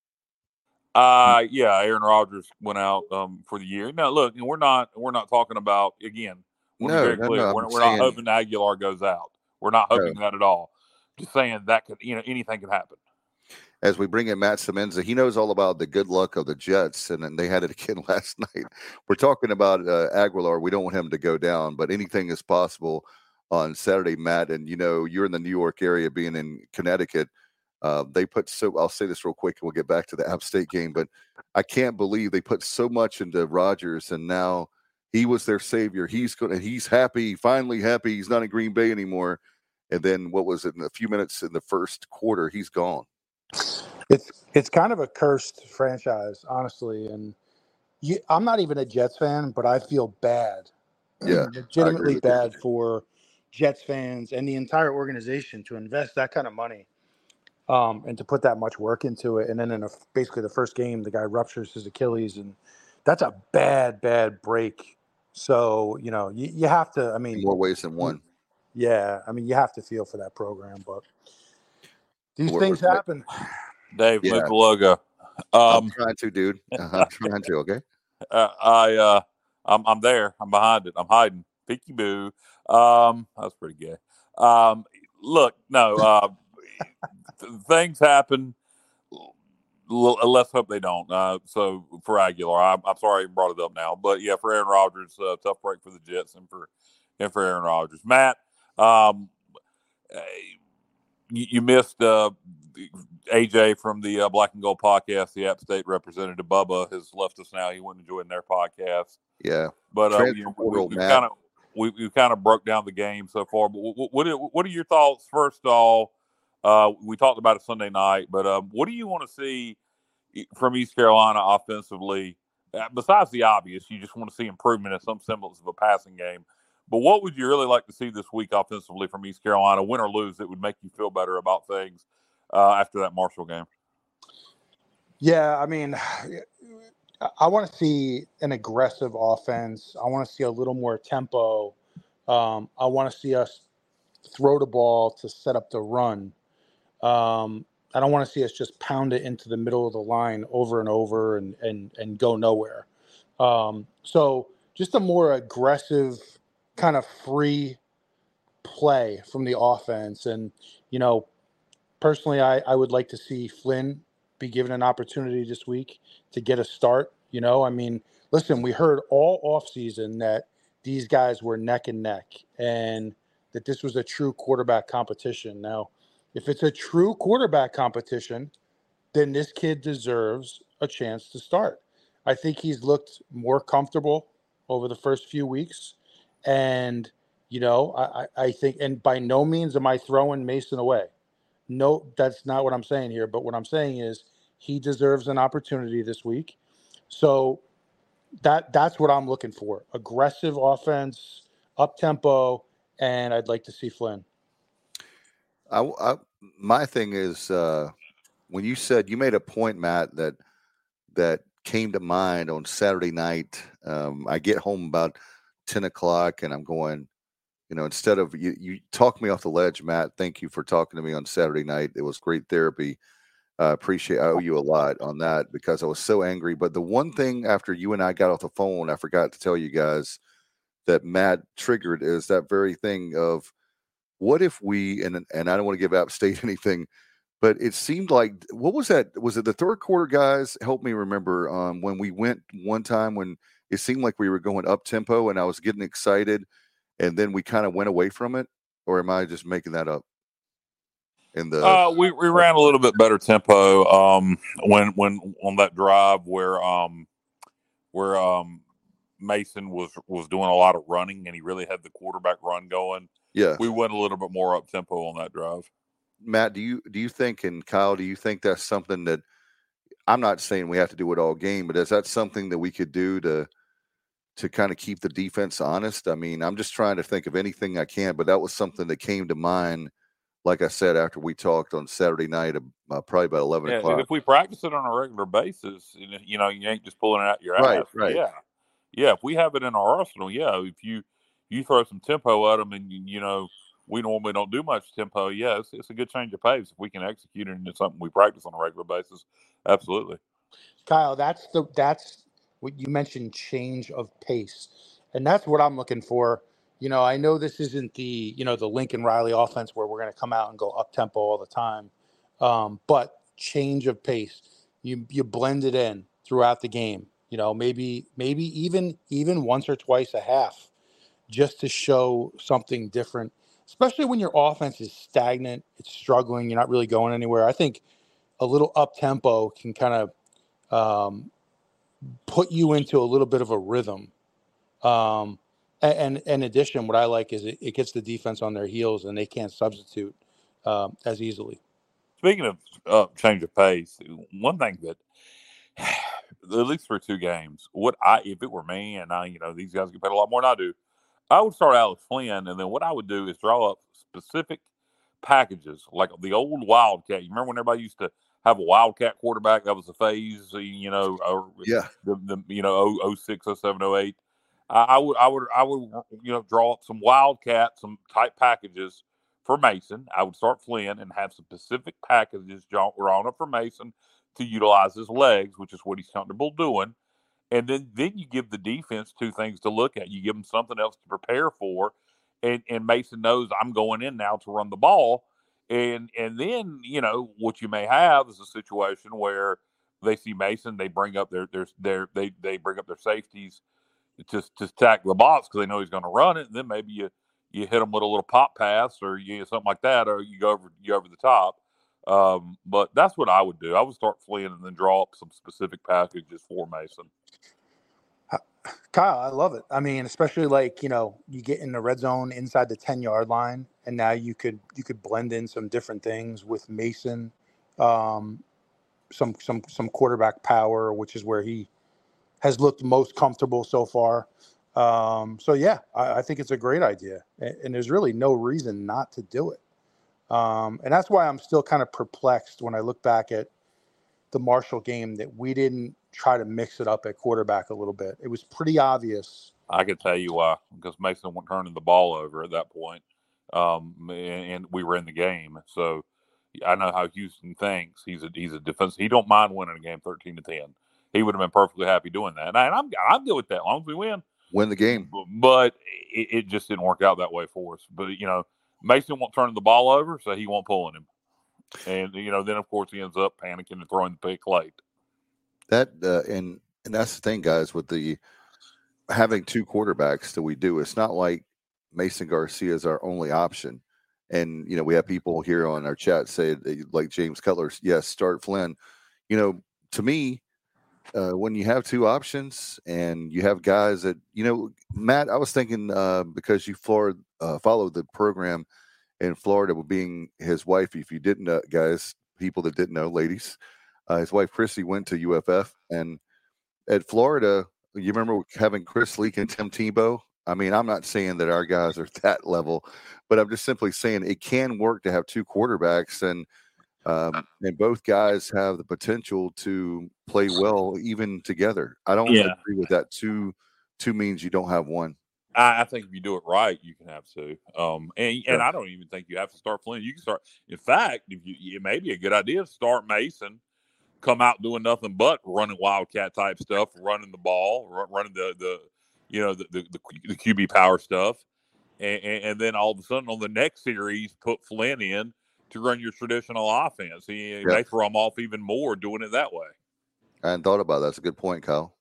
Uh, yeah, Aaron Rodgers went out um, for the year. Now, look, we're not we're not talking about, again, we're No, very no, clear. no, we're I'm we're saying- not hoping Aguilar goes out. We're not hoping No. that at all. Just saying that could, you know, anything could happen. As we bring in Matt Semenza, he knows all about the good luck of the Jets, and then they had it again last night. We're talking about uh, Aguilar. We don't want him to go down, but anything is possible on Saturday, Matt. And, you know, you're in the New York area, being in Connecticut. Uh, they put so, I'll say this real quick, and we'll get back to the App State game, but I can't believe they put so much into Rodgers, and now he was their savior. He's going to, he's happy, finally happy. He's not in Green Bay anymore. And then what was it, in a few minutes in the first quarter, he's gone. It's it's kind of a cursed franchise, honestly. And you, I'm not even a Jets fan, but I feel bad, Yeah, legitimately with bad for Jets fans and the entire organization to invest that kind of money um, and to put that much work into it. And then in a, basically the first game, the guy ruptures his Achilles, and that's a bad, bad break. So, you know, you, you have to, I mean, In more ways than one. yeah, I mean, you have to feel for that program, but these We're- things we're- happen. Dave, Yeah. move the logo. I'm Um, trying to, dude. I'm trying to, okay? uh, I, uh, I'm, I'm there. I'm behind it. I'm hiding. Peeky boo. Um, that's pretty gay. Um, look, no, uh, th- things happen. L- let's hope they don't. Uh, so for Aguilar, I'm, I'm sorry I brought it up now, but yeah, for Aaron Rodgers, uh, tough break for the Jets and for and for Aaron Rodgers. Matt, um, you, you missed uh, A J from the uh, Black and Gold podcast. The App State representative Bubba has left us now. He went and joined their podcast. Yeah. But uh, Transfer you know, portal, we, we Matt. kind of we, we kind of broke down the game so far. But what what are, what are your thoughts? First of all, uh, we talked about it Sunday night, but um, what do you want to see from East Carolina offensively? Uh, besides the obvious, you just want to see improvement in some semblance of a passing game. But what would you really like to see this week offensively from East Carolina, win or lose, that would make you feel better about things uh, after that Marshall game? Yeah, I mean, I want to see an aggressive offense. I want to see a little more tempo. Um, I want to see us throw the ball to set up the run. Um, I don't want to see us just pound it into the middle of the line over and over and and and go nowhere. Um, so just a more aggressive, kind of free play from the offense. And, you know, personally, I, I would like to see Flynn be given an opportunity this week to get a start. You know, I mean, listen, we heard all offseason that these guys were neck and neck and that this was a true quarterback competition. Now, if it's a true quarterback competition, then this kid deserves a chance to start. I think he's looked more comfortable over the first few weeks. And, you know, I, I think, and by no means am I throwing Mason away. No, that's not what I'm saying here. But what I'm saying is he deserves an opportunity this week. So that that's what I'm looking for. Aggressive offense, up-tempo, and I'd like to see Flynn. I, I my thing is uh, when you said you made a point, Matt, that that came to mind on Saturday night. Um, I get home about ten o'clock, and I'm going. You know, instead of you, you talk me off the ledge, Matt. Thank you for talking to me on Saturday night. It was great therapy. I uh, appreciate. I owe you a lot on that because I was so angry. But the one thing after you and I got off the phone, I forgot to tell you guys that Matt triggered is that very thing of what if we and and I don't want to give App State anything, but it seemed like what was that? Was it the third quarter, guys? Help me remember um, when we went one time when it seemed like we were going up tempo and I was getting excited, and then we kind of went away from it. Or am I just making that up? in the uh, we we ran a little bit better tempo um, when when on that drive where um, where um, Mason was was doing a lot of running and he really had the quarterback run going. Yeah, we went a little bit more up tempo on that drive. Matt, do you do you think, and Kyle, do you think that's something that, I'm not saying we have to do it all game, but is that something that we could do to to kind of keep the defense honest? I mean, I'm just trying to think of anything I can, but that was something that came to mind, like I said, after we talked on Saturday night, uh, probably about eleven yeah, o'clock. If we practice it on a regular basis, you know, you ain't just pulling it out your Right, ass. right. Yeah, yeah. If we have it in our arsenal, yeah. If you you throw some tempo at them, and you know we normally don't do much tempo, yeah, it's, it's a good change of pace if we can execute it into something we practice on a regular basis. Absolutely, Kyle. That's the that's what you mentioned, change of pace, and that's what I'm looking for. You know, I know this isn't the you know the Lincoln Riley offense where we're going to come out and go up tempo all the time, um, but change of pace. You you blend it in throughout the game. You know, maybe maybe even even once or twice a half, just to show something different. Especially when your offense is stagnant, it's struggling, you're not really going anywhere. I think a little up tempo can kind of um, put you into a little bit of a rhythm. Um, and, and in addition, what I like is it, it gets the defense on their heels and they can't substitute um, as easily. Speaking of uh, change of pace, one thing that, at least for two games, what I if it were me and I, you know, these guys get paid a lot more than I do, I would start Alex Flynn, and then what I would do is draw up specific packages, like the old Wildcat. You remember when everybody used to have a Wildcat quarterback? That was a phase, you know. Or yeah. The, the you know oh six, oh seven, oh eight. I, I would I would I would you know draw up some Wildcat, some type packages for Mason. I would start Flynn and have some specific packages drawn up for Mason to utilize his legs, which is what he's comfortable doing. And then, then you give the defense two things to look at. You give them something else to prepare for. And, and Mason knows I'm going in now to run the ball. And and then, you know, what you may have is a situation where they see Mason, they bring up their their, their they they bring up their safeties to, to tack the box because they know he's going to run it. And then maybe you you hit them with a little pop pass or you know, something like that, or you go over you go over the top. Um, but that's what I would do. I would start Flynn and then draw up some specific packages for Mason. Kyle, I love it. I mean, especially like, you know, you get in the red zone inside the ten yard line and now you could, you could blend in some different things with Mason, um, some, some, some quarterback power, which is where he has looked most comfortable so far. Um, so yeah, I, I think it's a great idea and, and there's really no reason not to do it. Um, and that's why I'm still kind of perplexed when I look back at the Marshall game that we didn't try to mix it up at quarterback a little bit. It was pretty obvious. I could tell you why, because Mason wasn't turning the ball over at that point, um, and, and we were in the game. So I know how Houston thinks. He's a he's a defense. He don't mind winning a game thirteen to ten. He would have been perfectly happy doing that, and, I, and I'm I'm good with that as long as we win. Win the game. But it, it just didn't work out that way for us. But you know, Mason won't turn the ball over, so he won't pulling him. And you know, then of course he ends up panicking and throwing the pick late. That uh, and and that's the thing, guys, with the having two quarterbacks that we do. It's not like Mason Garcia is our only option. And you know, we have people here on our chat say, like James Cutler, yes, start Flynn. You know, to me, uh, when you have two options and you have guys that you know, Matt, I was thinking uh, because you Florida, uh, followed the program in Florida, with being his wife. If you didn't know, guys, people that didn't know, ladies. Uh, his wife, Chrissy, went to U F F. And at Florida, you remember having Chris Leak and Tim Tebow? I mean, I'm not saying that our guys are that level, but I'm just simply saying it can work to have two quarterbacks. And um, and both guys have the potential to play well even together. I don't Yeah. agree with that. Two, two means you don't have one. I, I think if you do it right, you can have two. Um, and and Yeah. I don't even think you have to start Flynn. You can start. In fact, if you, it may be a good idea to start Mason, come out doing nothing but running Wildcat type stuff, running the ball, run, running the the you know the the, the, the Q B power stuff, and, and, and then all of a sudden on the next series, put Flynn in to run your traditional offense. He Yeah. may throw him off even more doing it that way. I hadn't thought about that. That's a good point, Kyle.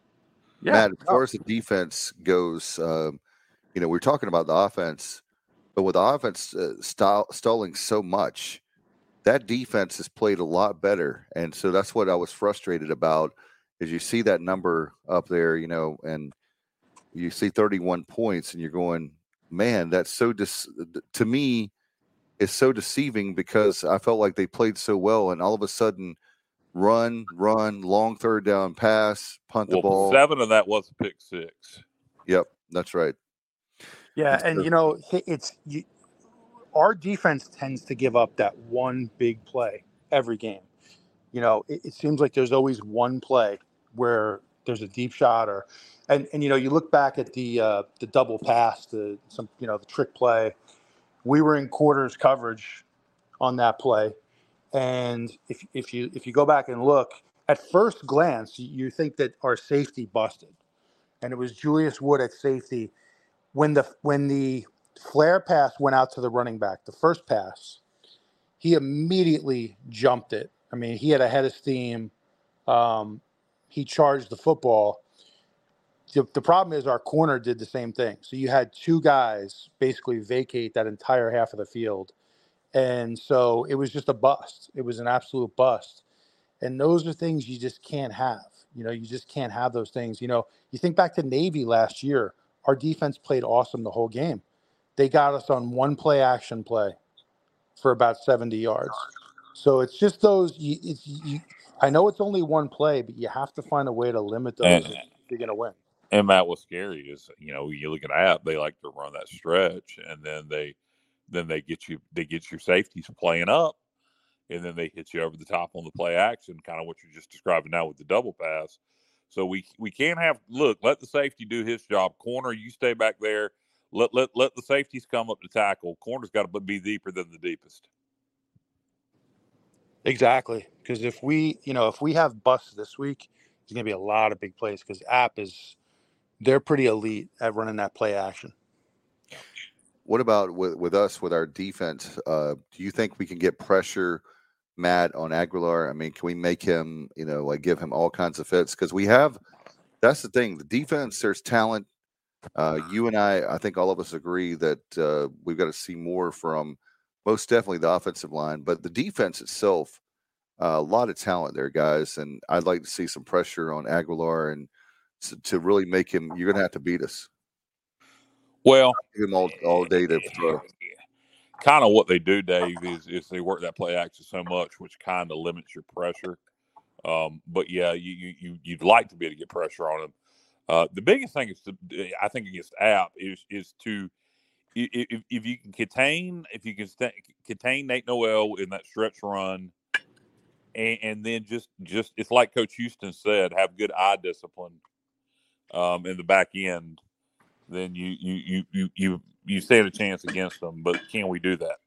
Yeah. Matt, as far as the defense goes, um, you know, we're talking about the offense. But with the offense uh, stall, stalling so much, that defense has played a lot better. And so that's what I was frustrated about is you see that number up there, you know, and you see thirty-one points and you're going, man, that's so dis- to me, it's so deceiving because I felt like they played so well. And all of a sudden run, run, long third down pass, punt well, the ball. Seven of that was a pick six. Yep. That's right. Yeah. And, you know, it's you, our defense tends to give up that one big play every game. You know, it, it seems like there's always one play where there's a deep shot or, and, and you know, you look back at the uh, the double pass, the some you know the trick play. We were in quarters coverage on that play, and if if you if you go back and look at first glance, you think that our safety busted, and it was Julius Wood at safety when the when the flare pass went out to the running back, the first pass, he immediately jumped it. I mean, he had a head of steam. Um, he charged the football. The, the problem is our corner did the same thing. So you had two guys basically vacate that entire half of the field. And so it was just a bust. It was an absolute bust. And those are things you just can't have. You know, you just can't have those things. You know, you think back to Navy last year, our defense played awesome the whole game. They got us on one play action play for about seventy yards. So it's just those, you, it's, you, I know it's only one play, but you have to find a way to limit those And, if you're going to win. And Matt, what's scary is, you know, you look at App, they like to run that stretch, and then they, then they get you, they get your safeties playing up, and then they hit you over the top on the play action, kind of what you're just describing now with the double pass. So we we can't have look. Let the safety do his job. Corner, you stay back there. Let let let the safeties come up to tackle. Corner's got to be deeper than the deepest. Exactly, because if we, you know, if we have busts this week, there's going to be a lot of big plays because App is, they're pretty elite at running that play action. What about with, with us, with our defense? Uh, do you think we can get pressure, Matt, on Aguilar? I mean, can we make him, you know, like give him all kinds of fits? Because we have, that's the thing, the defense, there's talent. Uh, you and I, I think all of us agree that uh, we've got to see more from most definitely the offensive line, but the defense itself, uh, a lot of talent there, guys. And I'd like to see some pressure on Aguilar and to, to really make him, you're going to have to beat us. Well, give him all, all day to throw. Kind of what they do, Dave, is, is they work that play action so much, which kind of limits your pressure. Um, but yeah, you, you, you'd like to be able to get pressure on him. Uh, the biggest thing is to, I think against App is, is to, if, if you can contain, if you can st- contain Nate Noel in that stretch run, and, and then just, just, it's like Coach Houston said, have good eye discipline um, in the back end, then you, you, you, you, you, you stand a chance against them. But can we do that?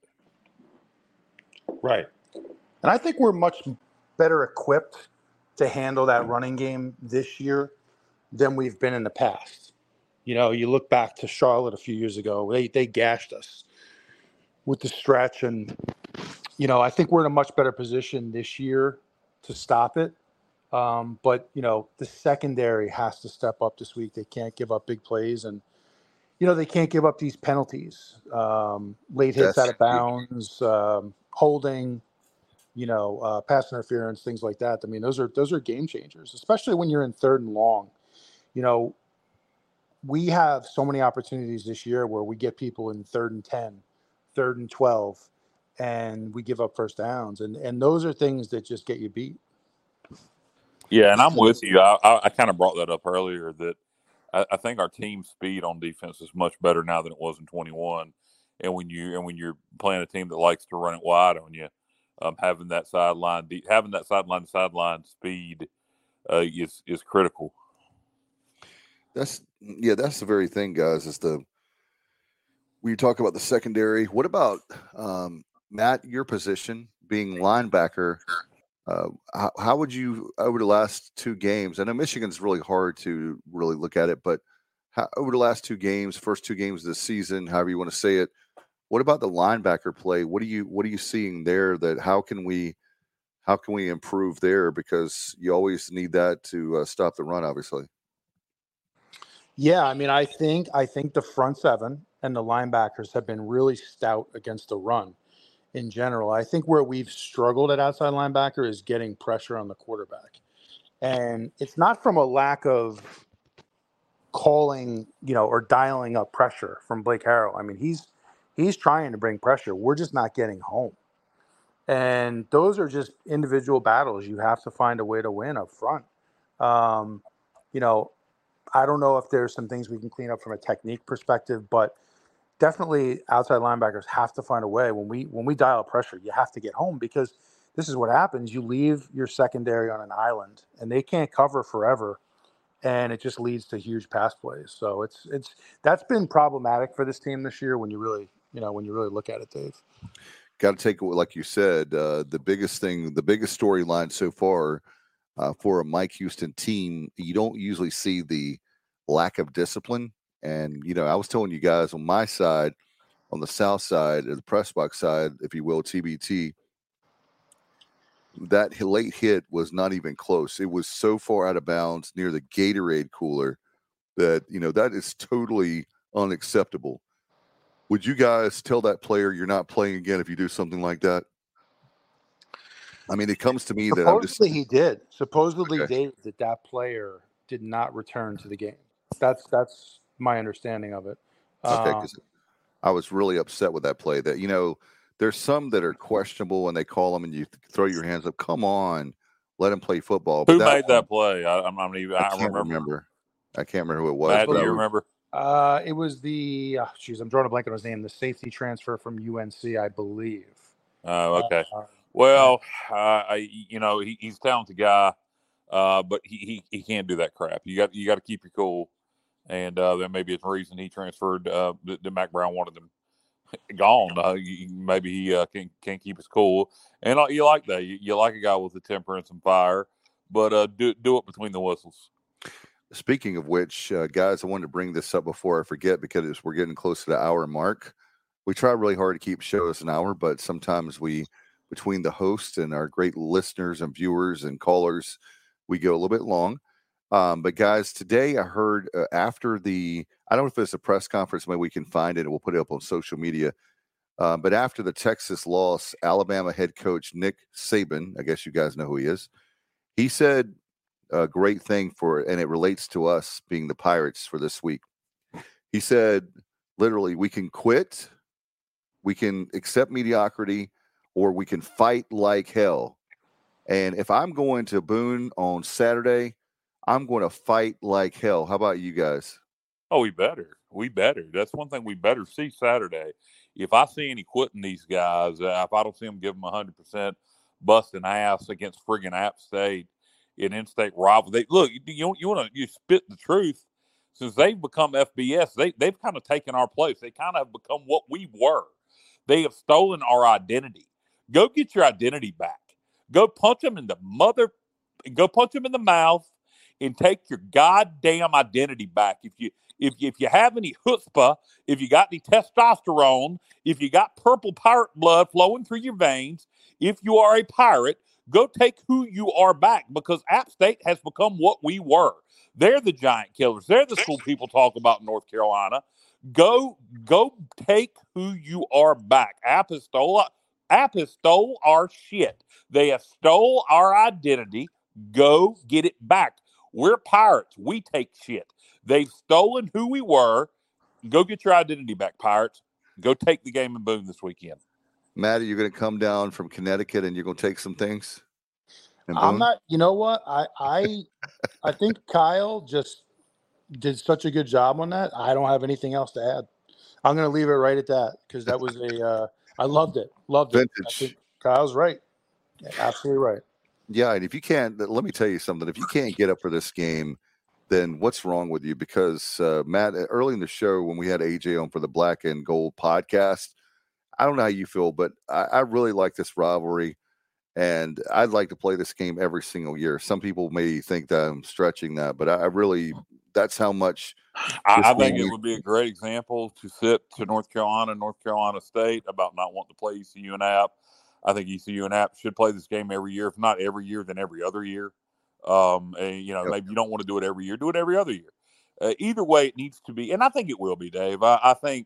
Right. And I think we're much better equipped to handle that running game this year than we've been in the past. You know, you look back to Charlotte a few years ago, they they gashed us with the stretch. And, you know, I think we're in a much better position this year to stop it. Um, but, you know, the secondary has to step up this week. They can't give up big plays. And, you know, they can't give up these penalties, um, late hits That's out of bounds, um, holding, you know, uh, pass interference, things like that. I mean, those are those are game changers, especially when you're in third and long. You know, we have so many opportunities this year where we get people in third and ten, third and twelve, and we give up first downs. And, and those are things that just get you beat. Yeah, and I'm with you. I, I, I kind of brought that up earlier that I, I think our team speed on defense is much better now than it was in twenty-one. And when you and when you're playing a team that likes to run it wide on you, um, having that sideline having that sideline to sideline speed uh, is is critical. That's yeah, that's the very thing, guys. Is the when you talk about the secondary. What about um, Matt? Your position being linebacker. Uh, how, how would you over the last two games? I know Michigan's really hard to really look at it, but how, over the last two games, first two games of the season, however you want to say it. What about the linebacker play? What are you what are you seeing there? That how can we how can we improve there? Because you always need that to uh, stop the run, obviously. Yeah, I mean, I think I think the front seven and the linebackers have been really stout against the run in general. I think where we've struggled at outside linebacker is getting pressure on the quarterback. And it's not from a lack of calling, you know, or dialing up pressure from Blake Harrell. I mean, he's he's trying to bring pressure. We're just not getting home. And those are just individual battles. You have to find a way to win up front. Um, you know, I don't know if there's some things we can clean up from a technique perspective, but definitely outside linebackers have to find a way. When we when we dial up pressure, you have to get home, because this is what happens. You leave your secondary on an island, and they can't cover forever, and it just leads to huge pass plays. So it's it's that's been problematic for this team this year when you really you know when you really look at it, Dave. Got to take it, like you said, uh, the biggest thing, the biggest storyline so far uh, for a Mike Houston team, you don't usually see the lack of discipline. And, you know, I was telling you guys on my side, on the south side, the press box side, if you will, T B T, that late hit was not even close. It was so far out of bounds near the Gatorade cooler that, you know, that is totally unacceptable. Would you guys tell that player you're not playing again if you do something like that? I mean, it comes to me that I'm just... Supposedly he did. Supposedly, Okay. Dave, that that player did not return to the game. That's that's my understanding of it. Okay, Um, 'cause I was really upset with that play. That, you know, there's some that are questionable and they call them and you throw your hands up. Come on, let him play football. But Who that made one, that play? I, I'm not even. I I can't remember. remember. I can't remember who it was. Matt, but do I you re- remember? uh, it was the oh, geez, I'm drawing a blank on his name. The safety transfer from U N C, I believe. Oh, okay. Uh, Well, uh, I, you know, he, he's a talented guy, uh, but he, he he can't do that crap. You got you got to keep your cool, and uh, there may be a reason he transferred. Uh, that, that Mac Brown wanted him gone. Uh, you, maybe he uh, can can't keep his cool, and uh, you like that. You, you like a guy with a temper and some fire, but uh, do do it between the whistles. Speaking of which, uh, guys, I wanted to bring this up before I forget, because we're getting close to the hour mark. We try really hard to keep shows an hour, but sometimes we, between the host and our great listeners and viewers and callers, we go a little bit long. Um, but guys, today I heard uh, after the, I don't know if it's a press conference, maybe we can find it and we'll put it up on social media. Uh, but after the Texas loss, Alabama head coach Nick Saban, I guess you guys know who he is, he said a great thing for, and it relates to us being the Pirates for this week. He said, literally, we can quit, we can accept mediocrity, or we can fight like hell. And if I'm going to Boone on Saturday, I'm going to fight like hell. How about you guys? Oh, we better. We better. That's one thing we better see Saturday. If I see any quitting these guys, uh, if I don't see them give them one hundred percent busting ass against friggin' App State in in-state rival, they look. You you want to you spit the truth. Since they've become F B S, they they've kind of taken our place. They kind of have become what we were. They have stolen our identity. Go get your identity back. Go punch them in the mother. Go punch them in the mouth and take your goddamn identity back. If you if if you have any chutzpah, if you got any testosterone, if you got purple pirate blood flowing through your veins, if you are a pirate, go take who you are back, because App State has become what we were. They're the giant killers. They're the school people talk about in North Carolina. Go go take who you are back. App has stole App has stole our shit. They have stole our identity. Go get it back. We're pirates. We take shit. They've stolen who we were. Go get your identity back, Pirates. Go take the game in Boone this weekend. Maddie, you're going to come down from Connecticut and you're going to take some things? I'm not, you know what? I, I, I think Kyle just did such a good job on that. I don't have anything else to add. I'm going to leave it right at that, because that was a, uh, I loved it. Loved it. I think Kyle's right. Yeah, absolutely right. Yeah, and if you can't, let me tell you something. If you can't get up for this game, then what's wrong with you? Because, uh, Matt, early in the show when we had A J on for the Black and Gold podcast, I don't know how you feel, but I, I really like this rivalry, and I'd like to play this game every single year. Some people may think that I'm stretching that, but I, I really, that's how much. I, I think it would be a great example to sit to North Carolina and North Carolina State about not wanting to play E C U and App. I think E C U and App should play this game every year. If not every year, then every other year. Um, and, you know, yep. Maybe you don't want to do it every year. Do it every other year. Uh, either way, it needs to be, and I think it will be, Dave. I, I think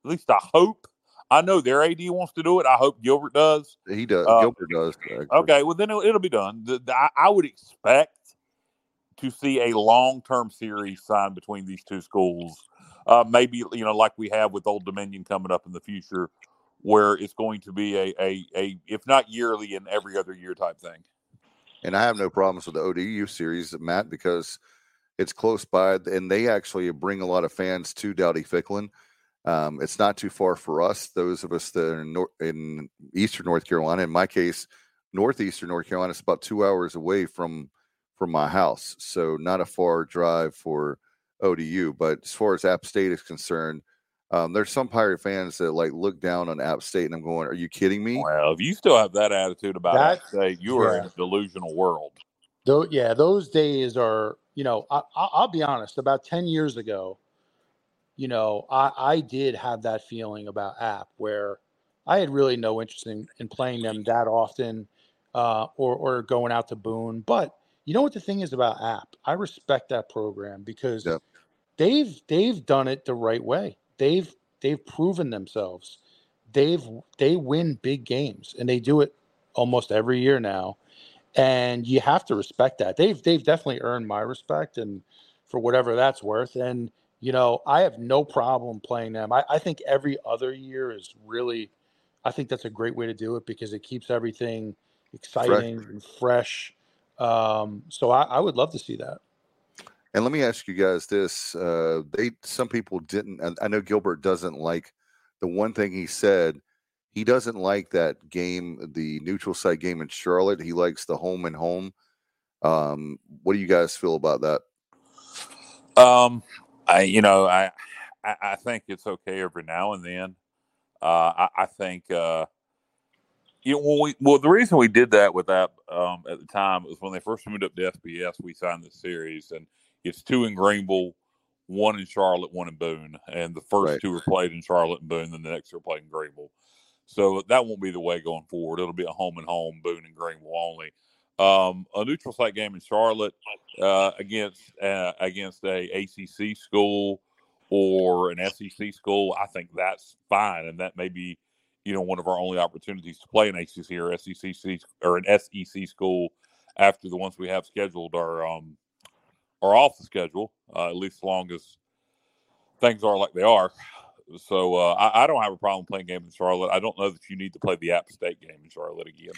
At least I hope. I know their A D wants to do it. I hope Gilbert does. He does. Uh, Gilbert does. Actually. Okay, well, then it'll, it'll be done. The, the, I, I would expect to see a long-term series signed between these two schools. Uh, maybe, you know, like we have with Old Dominion coming up in the future, where it's going to be a, a, a if not yearly, and every other year type thing. And I have no problems with the O D U series, Matt, because it's close by, and they actually bring a lot of fans to Dowdy-Ficklin. Um, it's not too far for us, those of us that are in, nor- in eastern North Carolina. In my case, northeastern North Carolina is about two hours away from from my house, so not a far drive for O D U. But as far as App State is concerned, um, there's some Pirate fans that like look down on App State, and I'm going, "Are you kidding me?" Well, if you still have that attitude about That- App State, you are yeah. in a delusional world. Though, yeah, those days are, you know, I, I, I'll be honest, about ten years ago, you know, I, I did have that feeling about App where I had really no interest in, in playing them that often uh, or, or going out to Boone. But you know what the thing is about App? I respect that program because Yep. they've they've done it the right way. They've they've proven themselves. They've they win big games, and they do it almost every year now. And you have to respect that. They've they've definitely earned my respect, and for whatever that's worth. And you know, I have no problem playing them. I, I think every other year is really, I think that's a great way to do it because it keeps everything exciting fresh. and fresh. Um, so I, I would love to see that. And let me ask you guys this: uh, they some people didn't. I know Gilbert doesn't like the one thing he said. He doesn't like that game, the neutral site game in Charlotte. He likes the home and home. Um, what do you guys feel about that? Um, I, you know, I, I, I think it's okay every now and then. Uh, I, I think, uh, you know, when we, well, the reason we did that with that um, at the time was when they first moved up to S B S, we signed this series, and it's two in Greenville, one in Charlotte, one in Boone, and the first Right. two are played in Charlotte and Boone, and the next two are played in Greenville. So that won't be the way going forward. It'll be a home and home, Boone and Greenville only. Um, a neutral site game in Charlotte uh, against uh, against a A C C school or an S E C school, I think that's fine, and that may be, you know, one of our only opportunities to play an A C C or S E C or an S E C school after the ones we have scheduled are um, are off the schedule, uh, at least as long as things are like they are. So uh, I, I don't have a problem playing games in Charlotte. I don't know that you need to play the App State game in Charlotte again.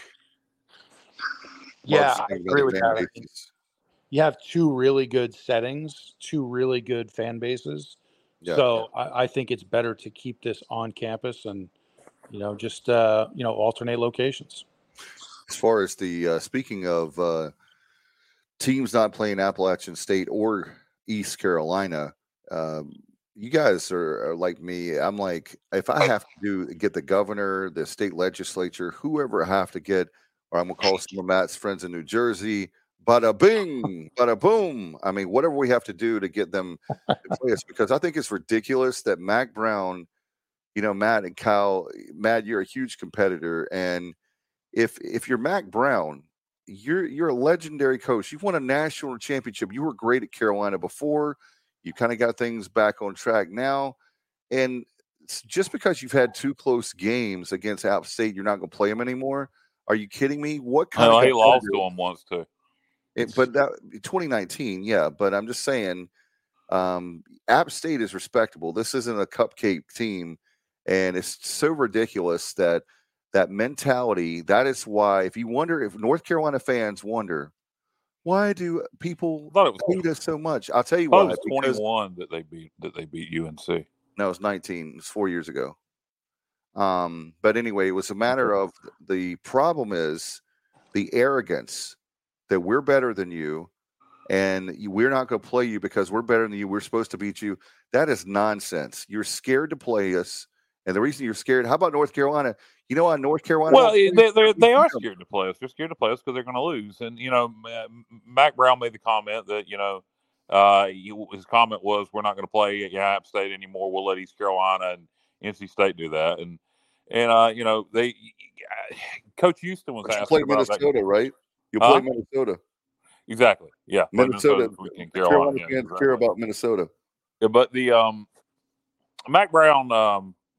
Yeah, I agree with that. You have two really good settings, two really good fan bases. Yeah. So I, I think it's better to keep this on campus and, you know, just, uh, you know, alternate locations. As far as the, uh, speaking of uh, teams not playing Appalachian State or East Carolina, um, you guys are, are like me. I'm like, if I have to do get the governor, the state legislature, whoever I have to get, or I'm gonna call some of Matt's friends in New Jersey, bada bing, bada boom. I mean, whatever we have to do to get them to play us, because I think it's ridiculous that Mac Brown, you know, Matt and Kyle, Matt, you're a huge competitor, and if if you're Mac Brown, you're you're a legendary coach. You've won a national championship. You were great at Carolina before. You kind of got things back on track now. And just because you've had two close games against App State, you're not going to play them anymore? Are you kidding me? What kind no, of he lost to them once too. It, but that twenty nineteen, yeah. But I'm just saying, um, App State is respectable. This isn't a cupcake team, and it's so ridiculous that that mentality. That is why, if you wonder, if North Carolina fans wonder, why do people hate us so much? I'll tell you why. It was twenty-one that they beat that they beat U N C. No, it was nineteen. It was four years ago. Um, but anyway, it was a matter of the problem is the arrogance that we're better than you, and we're not going to play you because we're better than you. We're supposed to beat you. That is nonsense. You're scared to play us, and the reason you're scared. How about North Carolina? You know, on North Carolina. Well, they they they are scared to play us. They're scared to play us because they're going to lose. And you know, Mac Brown made the comment that you know, uh, his comment was, "We're not going to play at App State anymore. We'll let East Carolina and N C State do that." And and uh, you know, they Coach Houston was asking play about Minnesota, that. right? You huh? play Minnesota. Exactly. Yeah, Minnesota. Minnesota Carolina, Carolina fans exactly. care about Minnesota. Yeah, but the um, Mac Brown. Um,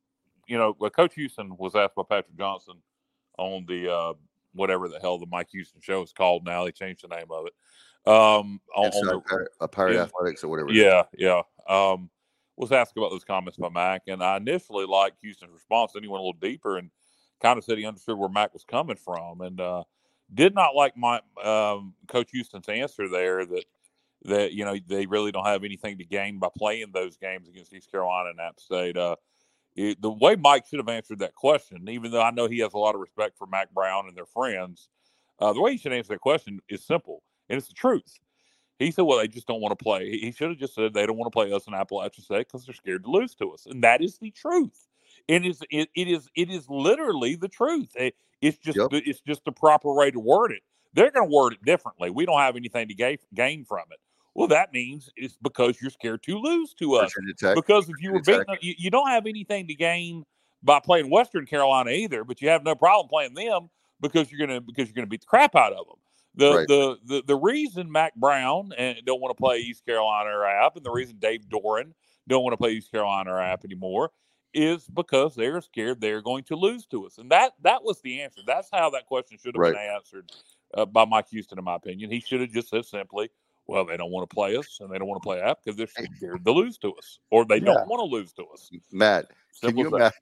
you know, Coach Houston was asked by Patrick Johnson on the uh, whatever the hell the Mike Houston show is called now. They changed the name of it. Um, on, Inside on the, Pirate, uh, Pirate in, Athletics or whatever. Yeah, yeah. Um, was asked about those comments by Mac, and I initially liked Houston's response. Then he went a little deeper and kind of said he understood where Mac was coming from, and uh, did not like my um, Coach Houston's answer there that that you know they really don't have anything to gain by playing those games against East Carolina and App State. Uh, it, the way Mike should have answered that question, even though I know he has a lot of respect for Mac Brown and their friends, uh, the way he should answer that question is simple, and it's the truth. He said, well, they just don't want to play. He should have just said they don't want to play us in Appalachian State because they're scared to lose to us. And that is the truth. It is it, it is it is literally the truth. It, it's just yep. it's just the proper way to word it. They're going to word it differently. We don't have anything to gain, gain from it. Well, that means it's because you're scared to lose to us. Because if you were beating, you, you don't have anything to gain by playing Western Carolina either, but you have no problem playing them because you're gonna because you're gonna beat the crap out of them. The, right. the the the reason Mac Brown and don't want to play East Carolina or App, and the reason Dave Doran don't want to play East Carolina or App anymore, is because they're scared they're going to lose to us. And that that was the answer. That's how that question should have right. been answered uh, by Mike Houston, in my opinion. He should have just said simply, well, they don't want to play us and they don't want to play App because they're scared to lose to us, or they yeah. don't want to lose to us. Matt, can you Matt,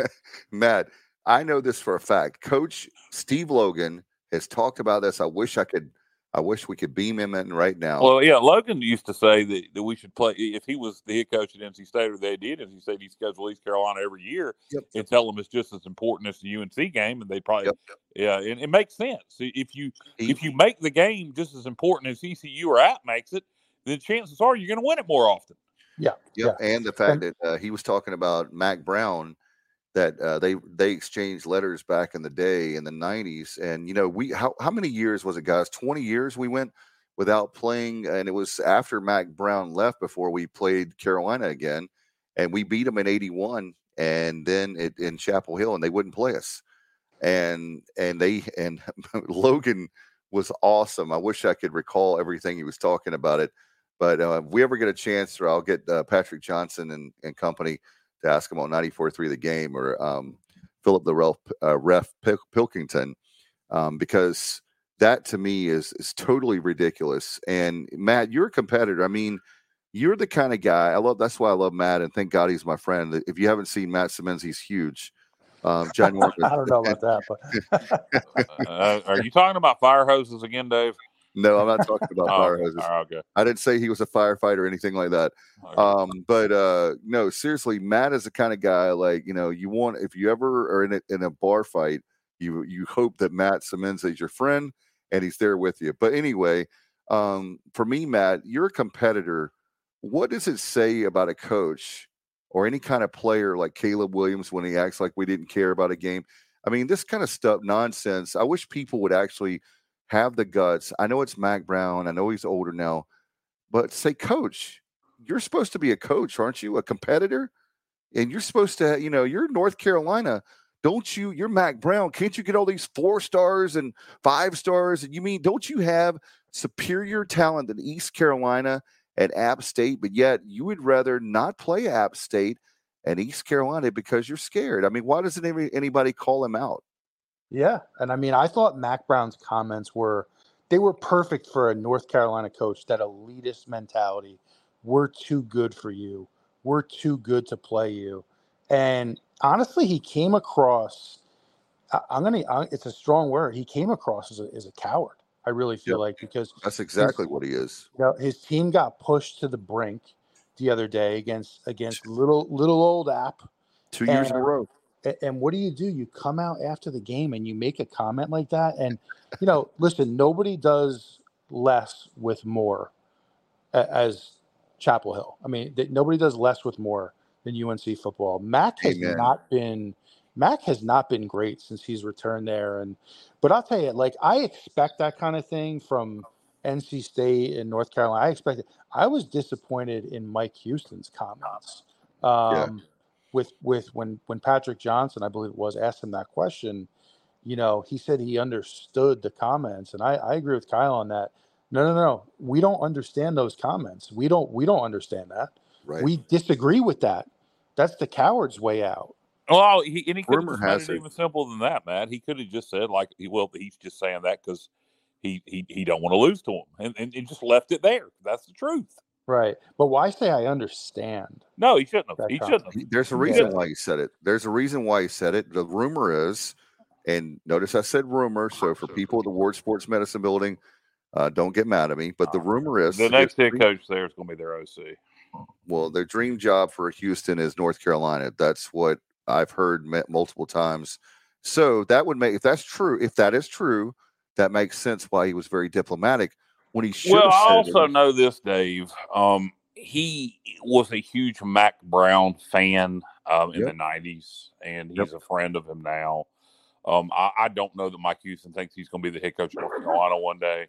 Matt, I know this for a fact. Coach Steve Logan has talked about this. I wish I could. I wish we could beam him in right now. Well, yeah, Logan used to say that, that we should play. If he was the head coach at N C State, or they did, and he said he scheduled East Carolina every year, yep. and tell them it's just as important as the U N C game, and they probably, yep. yeah, and it makes sense. If you he, if you make the game just as important as E C U or App makes it, then chances are you're going to win it more often. Yeah, yep. yeah. And the fact that uh, he was talking about Mac Brown. That uh, they they exchanged letters back in the day in the nineties, and you know we how how many years was it, guys? twenty years we went without playing, and it was after Mac Brown left before we played Carolina again, and we beat them in eighty-one, and then it, in Chapel Hill, and they wouldn't play us, and and they and Logan was awesome. I wish I could recall everything he was talking about it, but uh, if we ever get a chance, or I'll get uh, Patrick Johnson and, and company to ask him on ninety-four three The Game, or um, Philip the Ref, uh, Ref Pilkington, um, because that to me is is totally ridiculous. And Matt, you're a competitor. I mean, you're the kind of guy. I love. That's why I love Matt, and thank God he's my friend. If you haven't seen Matt Simmons, he's huge. Um, John Norman, I don't know about that, but uh, are you talking about fire hoses again, Dave? No, I'm not talking about oh, fire hoses. Right, okay. I didn't say he was a firefighter or anything like that. Okay. Um, but uh, no, seriously, Matt is the kind of guy, like, you know, you want, if you ever are in a, in a bar fight, you you hope that Matt Simmons is your friend and he's there with you. But anyway, um, for me, Matt, you're a competitor. What does it say about a coach or any kind of player like Caleb Williams when he acts like we didn't care about a game? I mean, this kind of stuff, nonsense. I wish people would actually have the guts. I know it's Mac Brown. I know he's older now, but say, coach, you're supposed to be a coach, aren't you? A competitor? And you're supposed to, you know, you're North Carolina. Don't you, you're Mac Brown. Can't you get all these four stars and five stars? And you mean, don't you have superior talent than East Carolina and App State? But yet you would rather not play App State and East Carolina because you're scared. I mean, why doesn't any, anybody call him out? Yeah, and I mean, I thought Mac Brown's comments were, they were perfect for a North Carolina coach, that elitist mentality. We're too good for you. We're too good to play you. And honestly, he came across, I, I'm going to, it's a strong word. He came across as a, as a coward. I really feel yep. like, because that's exactly his, what he is. You know, his team got pushed to the brink the other day against, against little, little old App. Two years and, in a row. And what do you do? You come out after the game and you make a comment like that. And, you know, listen, nobody does less with more as Chapel Hill. I mean, nobody does less with more than U N C football. Mac has Amen. not been Mac has not been great since he's returned there. And but I'll tell you, like, I expect that kind of thing from N C State and North Carolina. I expected. I was disappointed in Mike Houston's comments. Um, yeah. With with when when Patrick Johnson, I believe it was, asked him that question, you know, he said he understood the comments, and I, I agree with Kyle on that. No, no, no, we don't understand those comments. We don't we don't understand that. Right. We disagree with that. That's the coward's way out. Well, he, and he could have Rumor just made has it it. even simpler than that, Matt. He could have just said, like, he- well, he's just saying that because he, he he don't want to lose to him, and, and, and just left it there. That's the truth. Right. But why say I understand? No, he shouldn't have. That He comment. shouldn't have. There's a He reason shouldn't. why he said it. There's a reason why he said it. The rumor is, and notice I said rumor, so for people at the Ward Sports Medicine Building, uh, don't get mad at me, but the rumor is The next head coach there is going to be their O C. well, their dream job for Houston is North Carolina. That's what I've heard multiple times. So that would make, if that's true, if that is true, that makes sense why he was very diplomatic when he should. Well, have I said also it. know this, Dave. Um, he was a huge Mac Brown fan um, in Yep. the nineties, and he's Yep. a friend of him now. Um, I, I don't know that Mike Houston thinks he's going to be the head coach of North Carolina one day,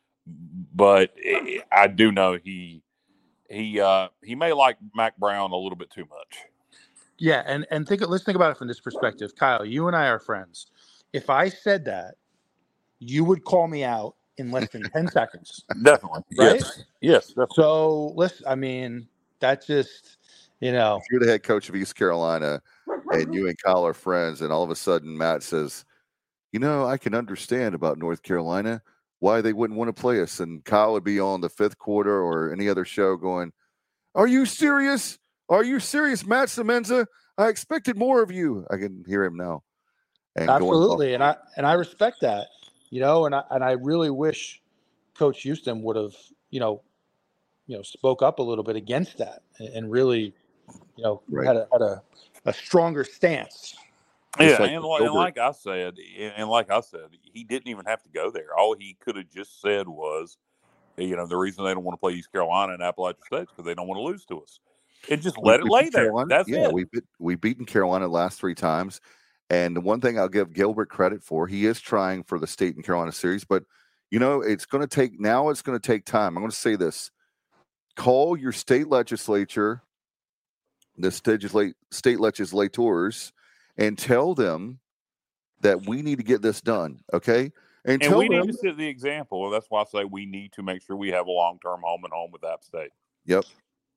but I do know he he uh, he may like Mac Brown a little bit too much. Yeah, and and think let's think about it from this perspective. Kyle, you and I are friends. If I said that, you would call me out in less than ten seconds. Definitely, Right? yes, yes. Definitely. So listen, I mean, that just, you know, If you're the head coach of East Carolina and you and Kyle are friends, and all of a sudden Matt says, you know, I can understand about North Carolina, why they wouldn't want to play us. And Kyle would be on the fifth quarter or any other show going, are you serious? Are you serious, Matt Semenza? I expected more of you. I can hear him now. And absolutely. Going And I and I respect that, you know, and I and I really wish Coach Houston would have, you know, you know, spoke up a little bit against that and, and really, you know, Right. had a had a, a stronger stance. Yeah, like and, the li- and Gilbert. like I said, and and like I said, he didn't even have to go there. All he could have just said was, you know, the reason they don't want to play East Carolina and Appalachian State is because they don't want to lose to us. And just let it We've lay beaten there. Carolina. That's yeah, it. we beat, we beaten Carolina the last three times. And the one thing I'll give Gilbert credit for, he is trying for the State and Carolina series, but you know, it's going to take now. It's going to take time. I'm going to say this: call your state legislature, the state legislat- state legislators, and tell them that we need to get this done. Okay, and, And tell we them. need to set the example. That's why I say we need to make sure we have a long-term home and home with App State. Yep.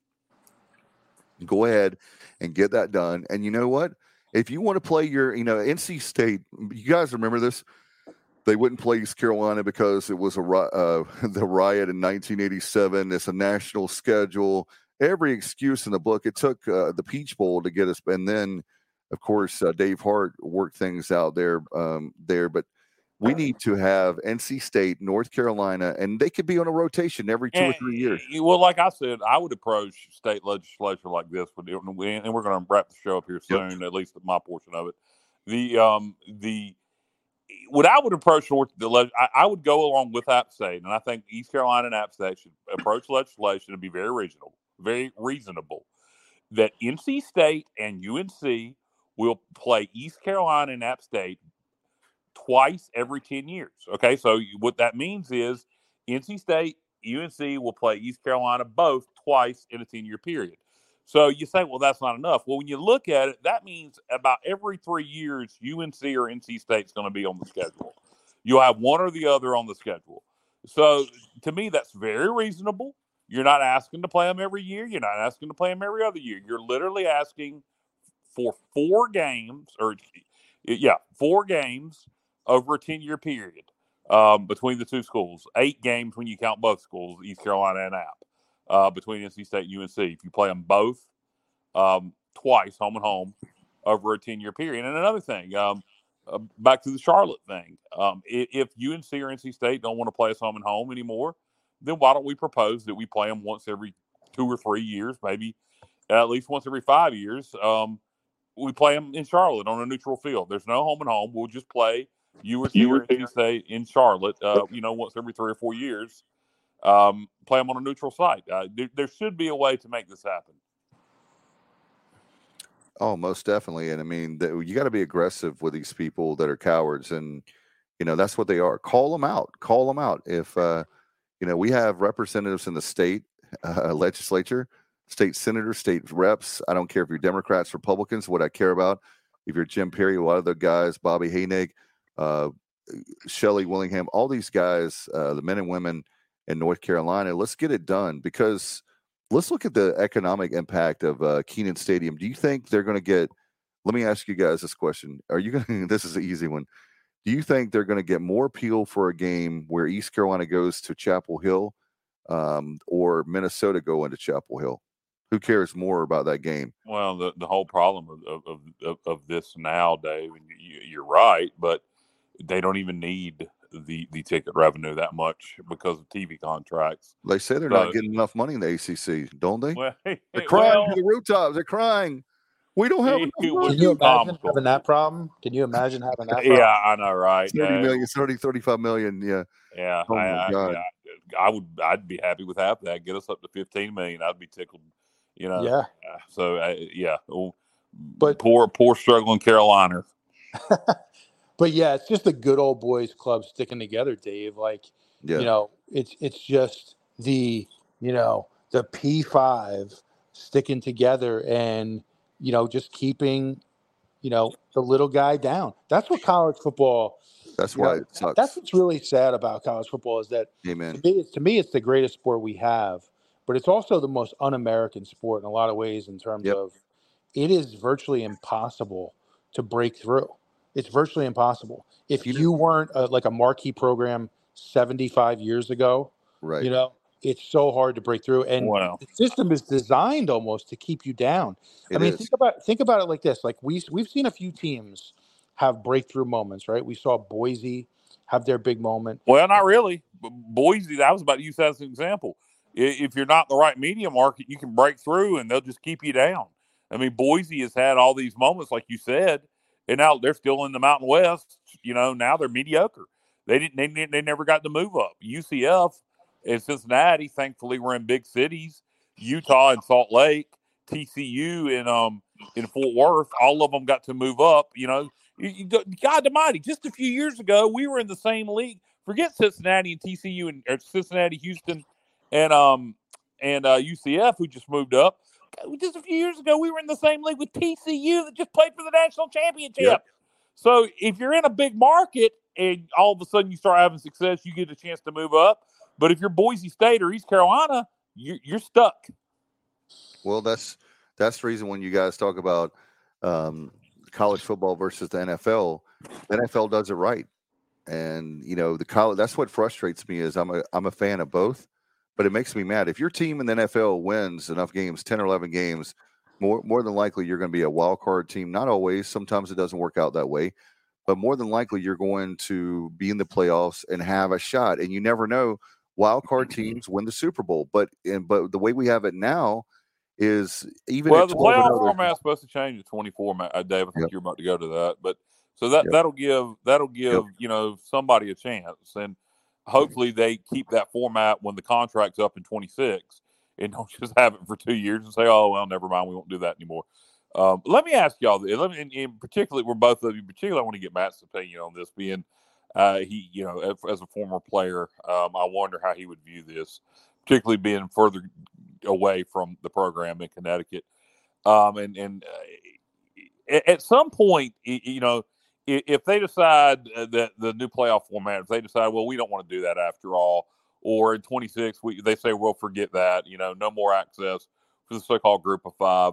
Go ahead and get that done. And you know what? If you want to play your, you know, N C State, you guys remember this? They wouldn't play East Carolina because it was a uh, the riot in nineteen eighty-seven. It's a national schedule. Every excuse in the book. It took uh, the Peach Bowl to get us, and then, of course, uh, Dave Hart worked things out there. Um, there, but we need to have N C State, North Carolina, and they could be on a rotation every two and, or three years. Well, like I said, I would approach state legislature like this, and we're going to wrap the show up here soon. Yep. At least my portion of it. The um the what I would approach North the I, I would go along with App State, and I think East Carolina and App State should approach legislation and be very reasonable, very reasonable. That N C State and U N C will play East Carolina and App State twice every ten years. Okay, so what that means is N C State, U N C will play East Carolina both twice in a ten-year period. So you say, well, that's not enough. Well, when you look at it, that means about every three years, U N C or N C State is going to be on the schedule. You'll have one or the other on the schedule. So to me, that's very reasonable. You're not asking to play them every year. You're not asking to play them every other year. You're literally asking for four games, or yeah, four games over a ten-year period um, between the two schools. Eight games when you count both schools, East Carolina and App, uh, between N C State and U N C. If you play them both um, twice, home and home, over a ten-year period. And another thing, um, uh, back to the Charlotte thing, um, if, if U N C or N C State don't want to play us home and home anymore, then why don't we propose that we play them once every two or three years, maybe at least once every five years. Um, we play them in Charlotte on a neutral field. There's no home and home. We'll just play U S C or N C State in Charlotte, uh, you know, once every three or four years. Um, play them on a neutral site. Uh, there, there should be a way to make this happen. Oh, most definitely. And I mean, the, you got to be aggressive with these people that are cowards. And, you know, that's what they are. Call them out. Call them out. If, uh, you know, we have representatives in the state uh, legislature, state senators, state reps. I don't care if you're Democrats, Republicans. What I care about, if you're Jim Perry, a lot of the guys, Bobby Haynig, uh, Shelley Willingham, all these guys, uh, the men and women in North Carolina, let's get it done, because let's look at the economic impact of uh, Kenan Stadium. Do you think they're going to get let me ask you guys this question. Are you going to, this is an easy one. Do you think they're going to get more appeal for a game where East Carolina goes to Chapel Hill um, or Minnesota go into Chapel Hill? Who cares more about that game? Well, the, the whole problem of, of, of, of this now, Dave, and you, you're right, but they don't even need the, the ticket revenue that much because of T V contracts. They say they're so, not getting enough money in the A C C, don't they? Well, they're crying well, to the rooftops. They're crying. We don't have enough money. Can you imagine having that problem? Can you imagine having that problem? Yeah, I know, right? thirty no. million, thirty, thirty-five million, yeah. Yeah, oh I, my I, God. yeah, I would, I'd be happy with half that. Get us up to fifteen million. I'd be tickled. You know. Yeah. So uh, yeah, but poor, poor struggling Carolina. But yeah, it's just a good old boys club sticking together, Dave. Like, yeah. you know, it's it's just the you know the P five sticking together and you know just keeping you know the little guy down. That's what college football. That's why know, it sucks. That's what's really sad about college football is that Amen. To me, it's, to me, it's the greatest sport we have, but it's also the most un-American sport in a lot of ways in terms yep. of it is virtually impossible to break through. It's virtually impossible. If you, you weren't a, like a marquee program seventy-five years ago, right? You know, it's so hard to break through, and wow. the system is designed almost to keep you down. It I mean, is. think about think about it like this: like we we've seen a few teams have breakthrough moments, right? We saw Boise have their big moment. Well, not really. Boise, I was about to use that as an example. If you're not in the right media market, you can break through, and they'll just keep you down. I mean, Boise has had all these moments, like you said. And now they're still in the Mountain West. You know, now they're mediocre. They didn't. They, they never got to move up. U C F and Cincinnati, thankfully, were in big cities. Utah and Salt Lake, T C U and um in Fort Worth. All of them got to move up. You know, you, you, God Almighty. Just a few years ago, we were in the same league. Forget Cincinnati and T C U and or Cincinnati, Houston, and um and uh, U C F, who just moved up. Just a few years ago, we were in the same league with T C U that just played for the national championship. Yep. So if you're in a big market and all of a sudden you start having success, you get a chance to move up. But if you're Boise State or East Carolina, you're, you're stuck. Well, that's that's the reason when you guys talk about um, college football versus the N F L, the N F L does it right. And, you know, the college, that's what frustrates me is I'm a I'm a fan of both. But it makes me mad. If your team in the N F L wins enough games, ten or eleven games, more more than likely you're going to be a wild card team. Not always. Sometimes it doesn't work out that way. But more than likely you're going to be in the playoffs and have a shot. And you never know. Wild card teams win the Super Bowl. But and, but the way we have it now is even well, at the playoff other, format is supposed to change to twenty-four. Uh, Dave, I think yep. you're about to go to that. But so that yep. that'll give that'll give yep. you know somebody a chance. And hopefully they keep that format when the contract's up in twenty-six and don't just have it for two years and say, oh, well, never mind, we won't do that anymore. Um, let me ask y'all, let me, in, in particularly, we're both of you, particularly I want to get Matt's opinion on this, being uh, he, you know, as, as a former player, um, I wonder how he would view this, particularly being further away from the program in Connecticut. Um, and and uh, at some point, you know, if they decide that the new playoff format, if they decide, well, we don't want to do that after all, or in twenty-six, we, they say, well, forget that, you know, no more access for the so-called group of five.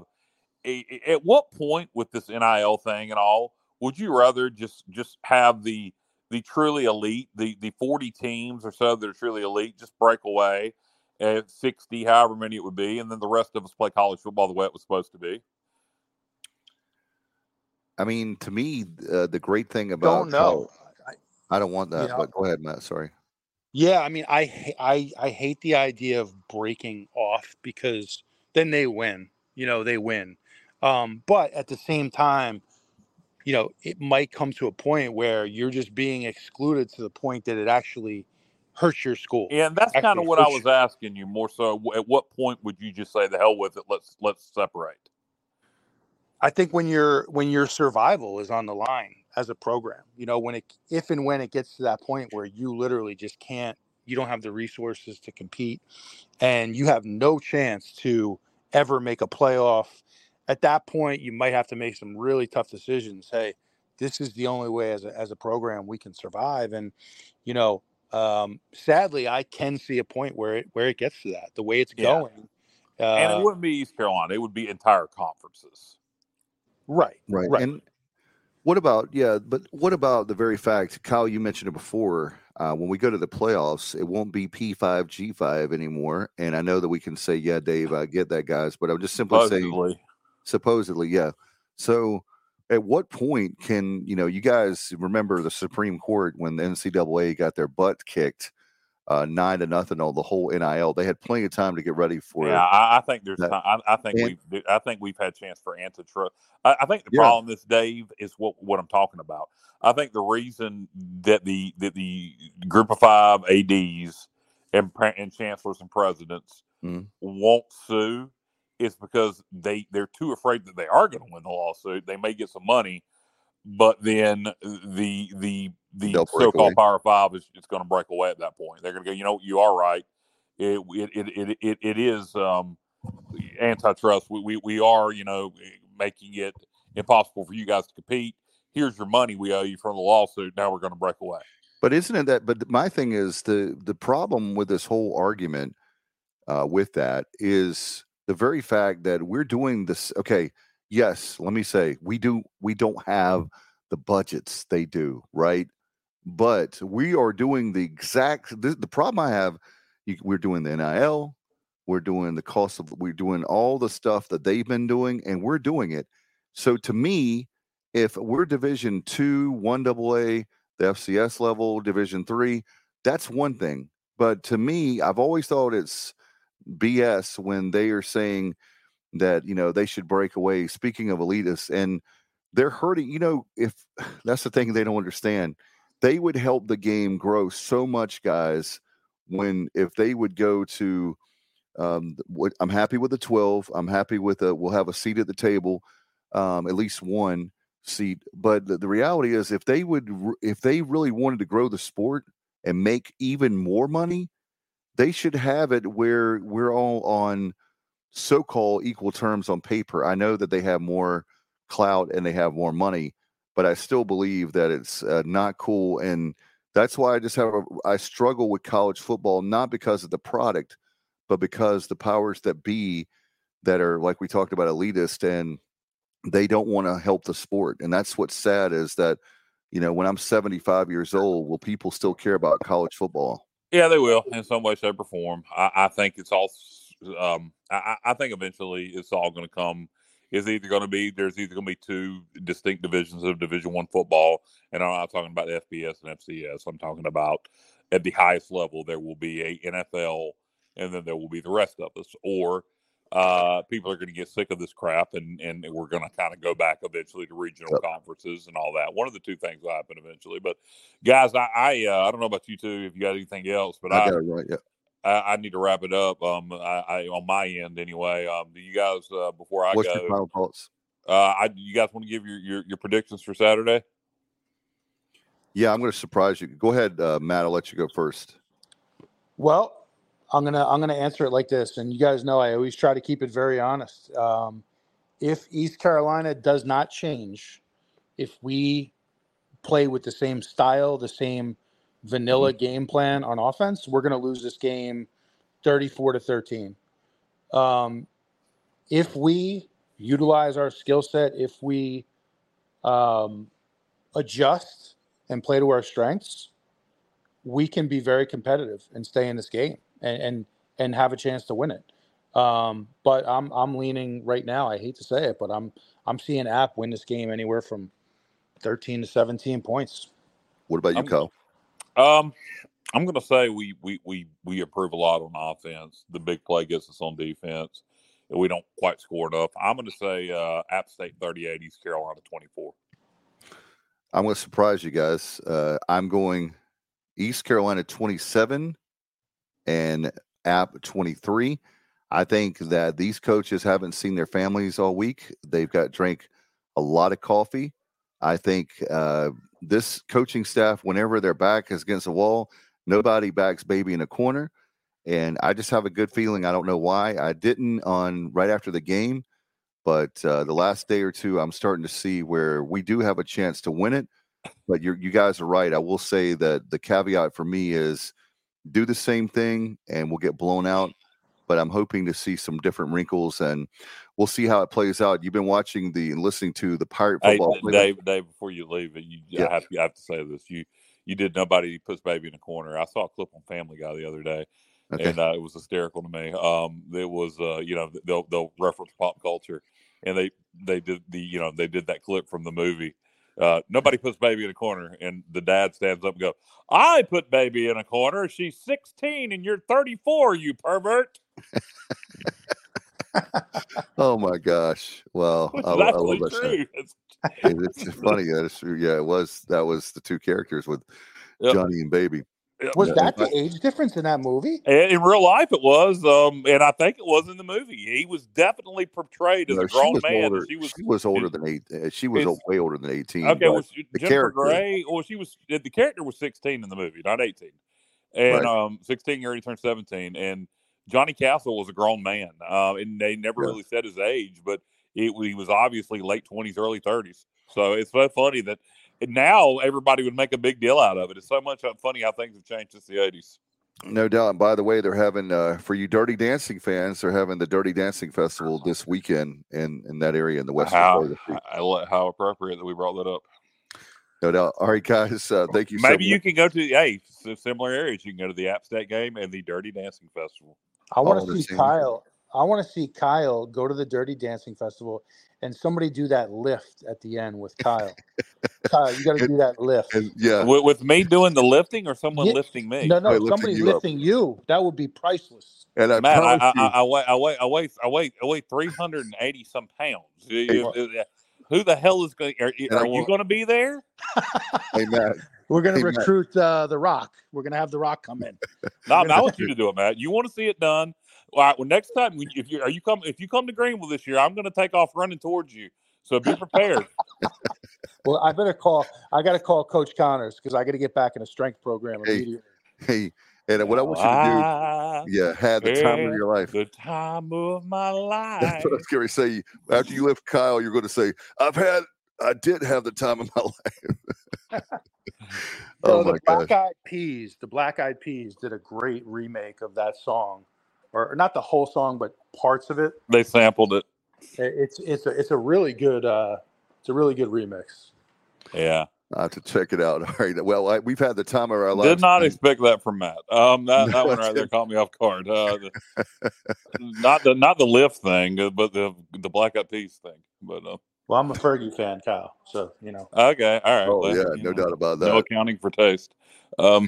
At what point with this N I L thing and all, would you rather just just have the the truly elite, the, the forty teams or so that are truly elite, just break away at sixty, however many it would be, and then the rest of us play college football the way it was supposed to be? I mean, to me, uh, the great thing about don't know. I, I don't want that. You know, but go ahead, Matt. Sorry. Yeah, I mean, I I I hate the idea of breaking off because then they win. You know, they win. Um, but at the same time, you know, it might come to a point where you're just being excluded to the point that it actually hurts your school. Yeah, and that's kind of what I was asking you more so. At what point would you just say, the hell with it, let's let's separate? I think when your when your survival is on the line as a program, you know, when it if and when it gets to that point where you literally just can't, you don't have the resources to compete, and you have no chance to ever make a playoff. At that point, you might have to make some really tough decisions. Hey, this is the only way as a as a program we can survive. And you know, um, sadly, I can see a point where it where it gets to that. The way it's yeah. going, uh, and it wouldn't be East Carolina; it would be entire conferences. Right. Right. Right. And what about, yeah, but what about the very fact, Kyle, you mentioned it before, uh, when we go to the playoffs, it won't be P five, G five anymore. And I know that we can say, yeah, Dave, I get that, guys, but I'm just simply Supposedly. saying, supposedly, yeah. So at what point can, you know, you guys remember the Supreme Court when the N C double A got their butt kicked uh, nine to nothing on the whole N I L? They had plenty of time to get ready for Yeah, I, I think there's that. time. I, I think And- we've I think we've had chance for antitrust. I, I think the Yeah. problem is, Dave, is what what I'm talking about. I think the reason that the that the group of five A Ds and and chancellors and presidents Mhm. won't sue is because they they're too afraid that they are going to win the lawsuit. They may get some money, but then the the the They'll break so-called away. Power Five is it's going to break away at that point. They're going to go, you know, you are right. It it it it, it is um, antitrust. We, we we are, you know, making it impossible for you guys to compete. Here's your money we owe you from the lawsuit. Now we're going to break away. But isn't it that? But my thing is the the problem with this whole argument uh, with that is the very fact that we're doing this. Okay, yes, let me say we do. We don't have the budgets they do, right? But we are doing the exact. The, the problem I have, you, we're doing the N I L, we're doing the cost of, we're doing all the stuff that they've been doing, and we're doing it. So to me, if we're Division Two, One Double A, the F C S level, Division Three, that's one thing. But to me, I've always thought it's B S when they are saying that, you know, they should break away. Speaking of elitists, and they're hurting, you know, if that's the thing they don't understand, they would help the game grow so much, guys, when if they would go to um what I'm happy with the twelve, I'm happy with a we'll have a seat at the table, um at least one seat. But the, the reality is if they would if they really wanted to grow the sport and make even more money, they should have it where we're all on so-called equal terms on paper. I know that they have more clout and they have more money, but I still believe that it's uh, not cool. And that's why I just have a, I struggle with college football, not because of the product, but because the powers that be that are, like we talked about, elitist, and they don't want to help the sport. And that's what's sad is that, you know, when I'm seventy-five years old, will people still care about college football? Yeah, they will in some way, shape, or form. I, I think it's all. Um, I, I think eventually it's all going to come. Is either going to be there's either going to be two distinct divisions of Division One football, and I'm not talking about F B S and F C S. I'm talking about at the highest level there will be a N F L, and then there will be the rest of us. Or uh, people are going to get sick of this crap, and and we're going to kind of go back eventually to regional Yep. conferences and all that. One of the two things will happen eventually. But guys, I I, uh, I don't know about you two if you got anything else, but I I. got it right. Yeah. I, I need to wrap it up. Um, I, I on my end anyway. Um, do you guys uh, before I What's go? your final thoughts? Uh, I you guys want to give your, your your predictions for Saturday? Yeah, I'm going to surprise you. Go ahead, uh, Matt. I'll let you go first. Well, I'm gonna I'm gonna answer it like this, and you guys know I always try to keep it very honest. Um, if East Carolina does not change, if we play with the same style, the same vanilla Mm-hmm. game plan on offense, we're gonna lose this game thirty-four to thirteen. Um, if we utilize our skill set, if we um, adjust and play to our strengths, we can be very competitive and stay in this game and and, and have a chance to win it. Um, but I'm I'm leaning right now. I hate to say it, but I'm I'm seeing App win this game anywhere from thirteen to seventeen points. What about you, I'm, Kyle? Um, I'm going to say we we we we improve a lot on offense. The big play gets us on defense, and we don't quite score enough. I'm going to say uh, App State thirty-eight, East Carolina twenty-four. I'm going to surprise you guys. Uh, I'm going East Carolina twenty-seven and App twenty-three. I think that these coaches haven't seen their families all week. They've got drank a lot of coffee. I think uh, this coaching staff, whenever their back is against the wall, nobody backs baby in a corner. And I just have a good feeling. I don't know why. I didn't on right after the game, but uh, the last day or two, I'm starting to see where we do have a chance to win it. But you're, you guys are right. I will say that the caveat for me is do the same thing and we'll get blown out. But I'm hoping to see some different wrinkles. And we'll see how it plays out. You've been watching the and listening to the Pirate Hey, football. Dave, Dave, before you leave, you Yeah. I have, I have to say this. You you did Nobody Puts Baby in a Corner. I saw a clip on Family Guy the other day, Okay. and uh, it was hysterical to me. Um, it was, uh, you know, they'll they'll reference pop culture, and they they did the you know they did that clip from the movie. Uh, Nobody Puts Baby in a Corner, and the dad stands up and goes, "I put Baby in a corner. She's sixteen, and you're thirty-four. You pervert." Oh my gosh! Well, Which I, is I actually love that show. true. It's, It- It's funny. That is true. Yeah, it was. That was the two characters with Yep. Johnny and Baby. Yep. Was Yeah. that the age difference in that movie? And in real life, it was, um, and I think it was in the movie. He was definitely portrayed as No, a she grown was man. older. and She was, She was older than eight. uh, She was It's- way older than eighteen. okay. but Was the Jennifer character- Grey? Well, she was. The character was sixteen in the movie, not eighteen. And Right. um, sixteen, he already turned seventeen. And Johnny Castle was a grown man, uh, and they never Yeah. really said his age, but it, he was obviously late twenties, early thirties. So it's so funny that now everybody would make a big deal out of it. It's so much funny how things have changed since the eighties. No doubt. And by the way, they're having uh, for you Dirty Dancing fans, they're having the Dirty Dancing Festival this weekend in in that area in the western How, part of the state. how, how appropriate that we brought that up. No doubt. All right, guys. Uh, thank you. Maybe so you much. can go to hey s- similar areas. You can go to the App State game and the Dirty Dancing Festival. I want All to the see same. Kyle. I want to see Kyle go to the Dirty Dancing Festival and somebody do that lift at the end with Kyle. Kyle, you got to do that lift. And, yeah. With, with me doing the lifting or someone Yeah. lifting me? No, no, Wait, lifting somebody you up. lifting you. That would be priceless. And I Man, I, promise I, you, I, I weigh, I weigh, I weigh, I weigh, I weigh three hundred and eighty some pounds. You- you- uh, Who the hell is going? Are, I are you want- going to be there? hey Matt, We're going to Hey, Matt. recruit uh, The Rock. We're going to have The Rock come in. No, We're I gonna- want you to do it, Matt. You want to see it done. All right. Well, next time, if you are you come if you come to Greenville this year, I'm going to take off running towards you. So be prepared. Well, I better call. I got to call Coach Connors because I got to get back in a strength program Hey, immediately. hey, and what I want you to I do, yeah, had the time of had your life. the time of my life. That's what I was going to say. After you lift Kyle, you're going to say, "I've had, I did have the time of my life." So Oh my the Black gosh! Eyed Peas, the Black Eyed Peas did a great remake of that song, or not the whole song, but parts of it. They sampled it. It- It's it's a it's a really good uh, it's a really good remix. Yeah. I have to check it out. All right. Well, I, we've had the time of our lives. Did not expect that from Matt. Um, that, No, that one I right there didn't. caught me off guard. Uh, the, not the not the lift thing, uh, but the the Black Eyed Peas thing. But uh, Well, I'm a Fergie fan, Kyle. So you know. okay, all right. Oh well, yeah, you no know, doubt about No that. accounting for taste. Um,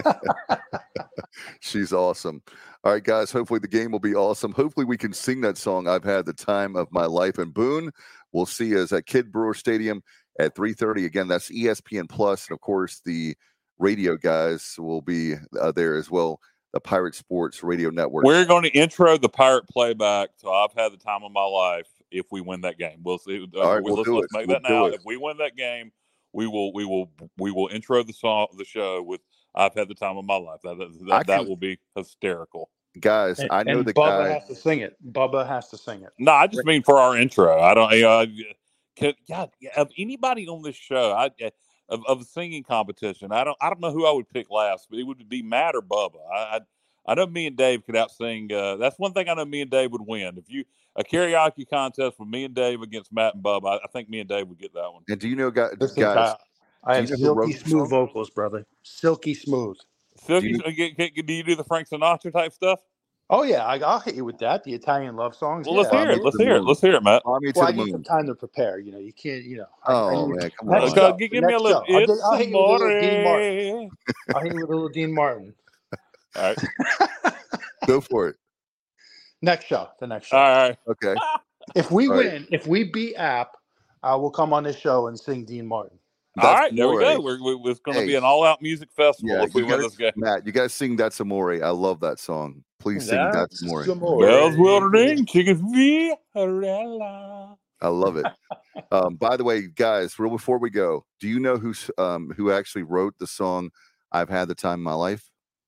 She's awesome. All right, guys. Hopefully the game will be awesome. Hopefully we can sing that song. I've had the time of my life in Boone. We'll see us at Kid Brewer Stadium at three thirty. Again, that's E S P N Plus, and of course the radio guys will be uh, there as well. The Pirate Sports Radio Network. we're going to intro the Pirate playback to "I've Had the Time of My Life" if we win that game. We'll see. Uh, All right, we'll let's, do let's it. make We'll that do now. it. If we win that game, we will we will we will intro the song the show with "I've Had the Time of My Life." That that, I that, that can- will be hysterical. Guys, And, I know and the Bubba guy. has to sing it. Bubba has to sing it. No, I just mean for our intro. I don't. Uh, can, God, of anybody on this show, I of, of the singing competition, I don't. I don't know who I would pick last, but it would be Matt or Bubba. I, I, I know me and Dave could outsing. Uh, that's one thing I know me and Dave would win. If you a karaoke contest with me and Dave against Matt and Bubba, I, I think me and Dave would get that one. And do you know, guys? Listen, guys Kyle, I do have you know who wrote silky the smooth song? vocals, brother. Silky smooth. Silky, Do do, you, do you do the Frank Sinatra type stuff? Oh yeah, I, I'll hit you with that. The Italian love songs. Well, yeah, let's hear Fly me it. to Let's the hear it. moon. Let's hear it, Matt. Fly me to Well, I the need some moon. time to prepare. You know, you can't. You know. I, Oh I need, man, come next on. Okay, show, give, the give me a next little. show. I'll, It's get- I'll hit you with a little Dean Martin. amore. I'll hit you with a little Dean Martin. All right. Go for it. Next show. The next show. All right. Okay. If we All right. win, if we beat App, I will come on this show and sing Dean Martin. All That's right, there we Amore. go. We're, we it's going to Hey. be an all-out music festival Yeah, if we you win gotta- this game. Matt, you guys sing "That's Amore." I love that song. Please sing "That's Amore." Amore. Bells will ring, chickens Viarella. I love it. um, by the way, guys, real before we go, do you know who's um, who actually wrote the song "I've Had the Time of My Life"?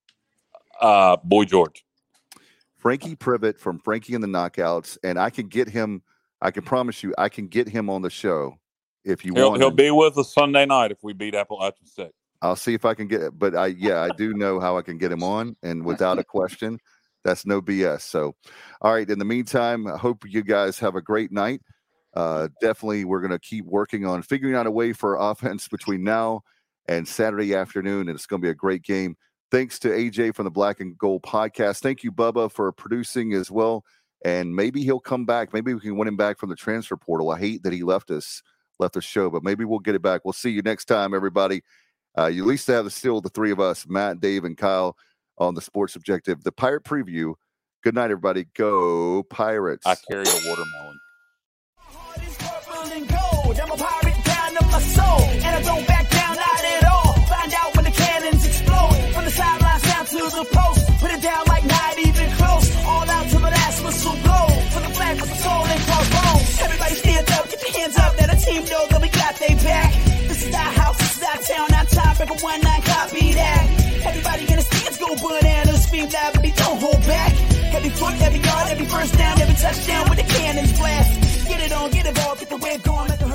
Uh, Boy George. Frankie Privet from Frankie and the Knockouts, and I can get him. I can promise you, I can get him on the show if you He'll, want. he'll him. be with us Sunday night if we beat Appalachian State. I'll see if I can get it. But I, yeah, I do know how I can get him on, and without a question, That's no B S. So, all right. In the meantime, I hope you guys have a great night. Uh, definitely, we're going to keep working on figuring out a way for offense between now and Saturday afternoon, and it's going to be a great game. Thanks to A J from the Black and Gold podcast. Thank you, Bubba, for producing as well. And maybe he'll come back. Maybe we can win him back from the transfer portal. I hate that he left us, left the show, but maybe we'll get it back. We'll see you next time, everybody. Uh, you at least have still the three of us, Matt, Dave, and Kyle, on the Sports Objective, the Pirate Preview. Good night, everybody. Go Pirates. I carry a watermelon. I'm a pirate down of my soul, and I don't back down, not at all. Find out when the cannons explode, from the sidelines down to the post. Put it down like not even close, all out to the last whistle blow. For the flag, for the soul, and crossbones. Everybody stand up, get your hands up, let a team know that we got they back. This is our house, this is our town, our time, break a one nine, copy that. Everybody in the stands go bananas, scream loud, but they don't hold back. Every foot, every yard, every first down, every touchdown with the cannons blast. Get it on, get it all, get the wave going, let the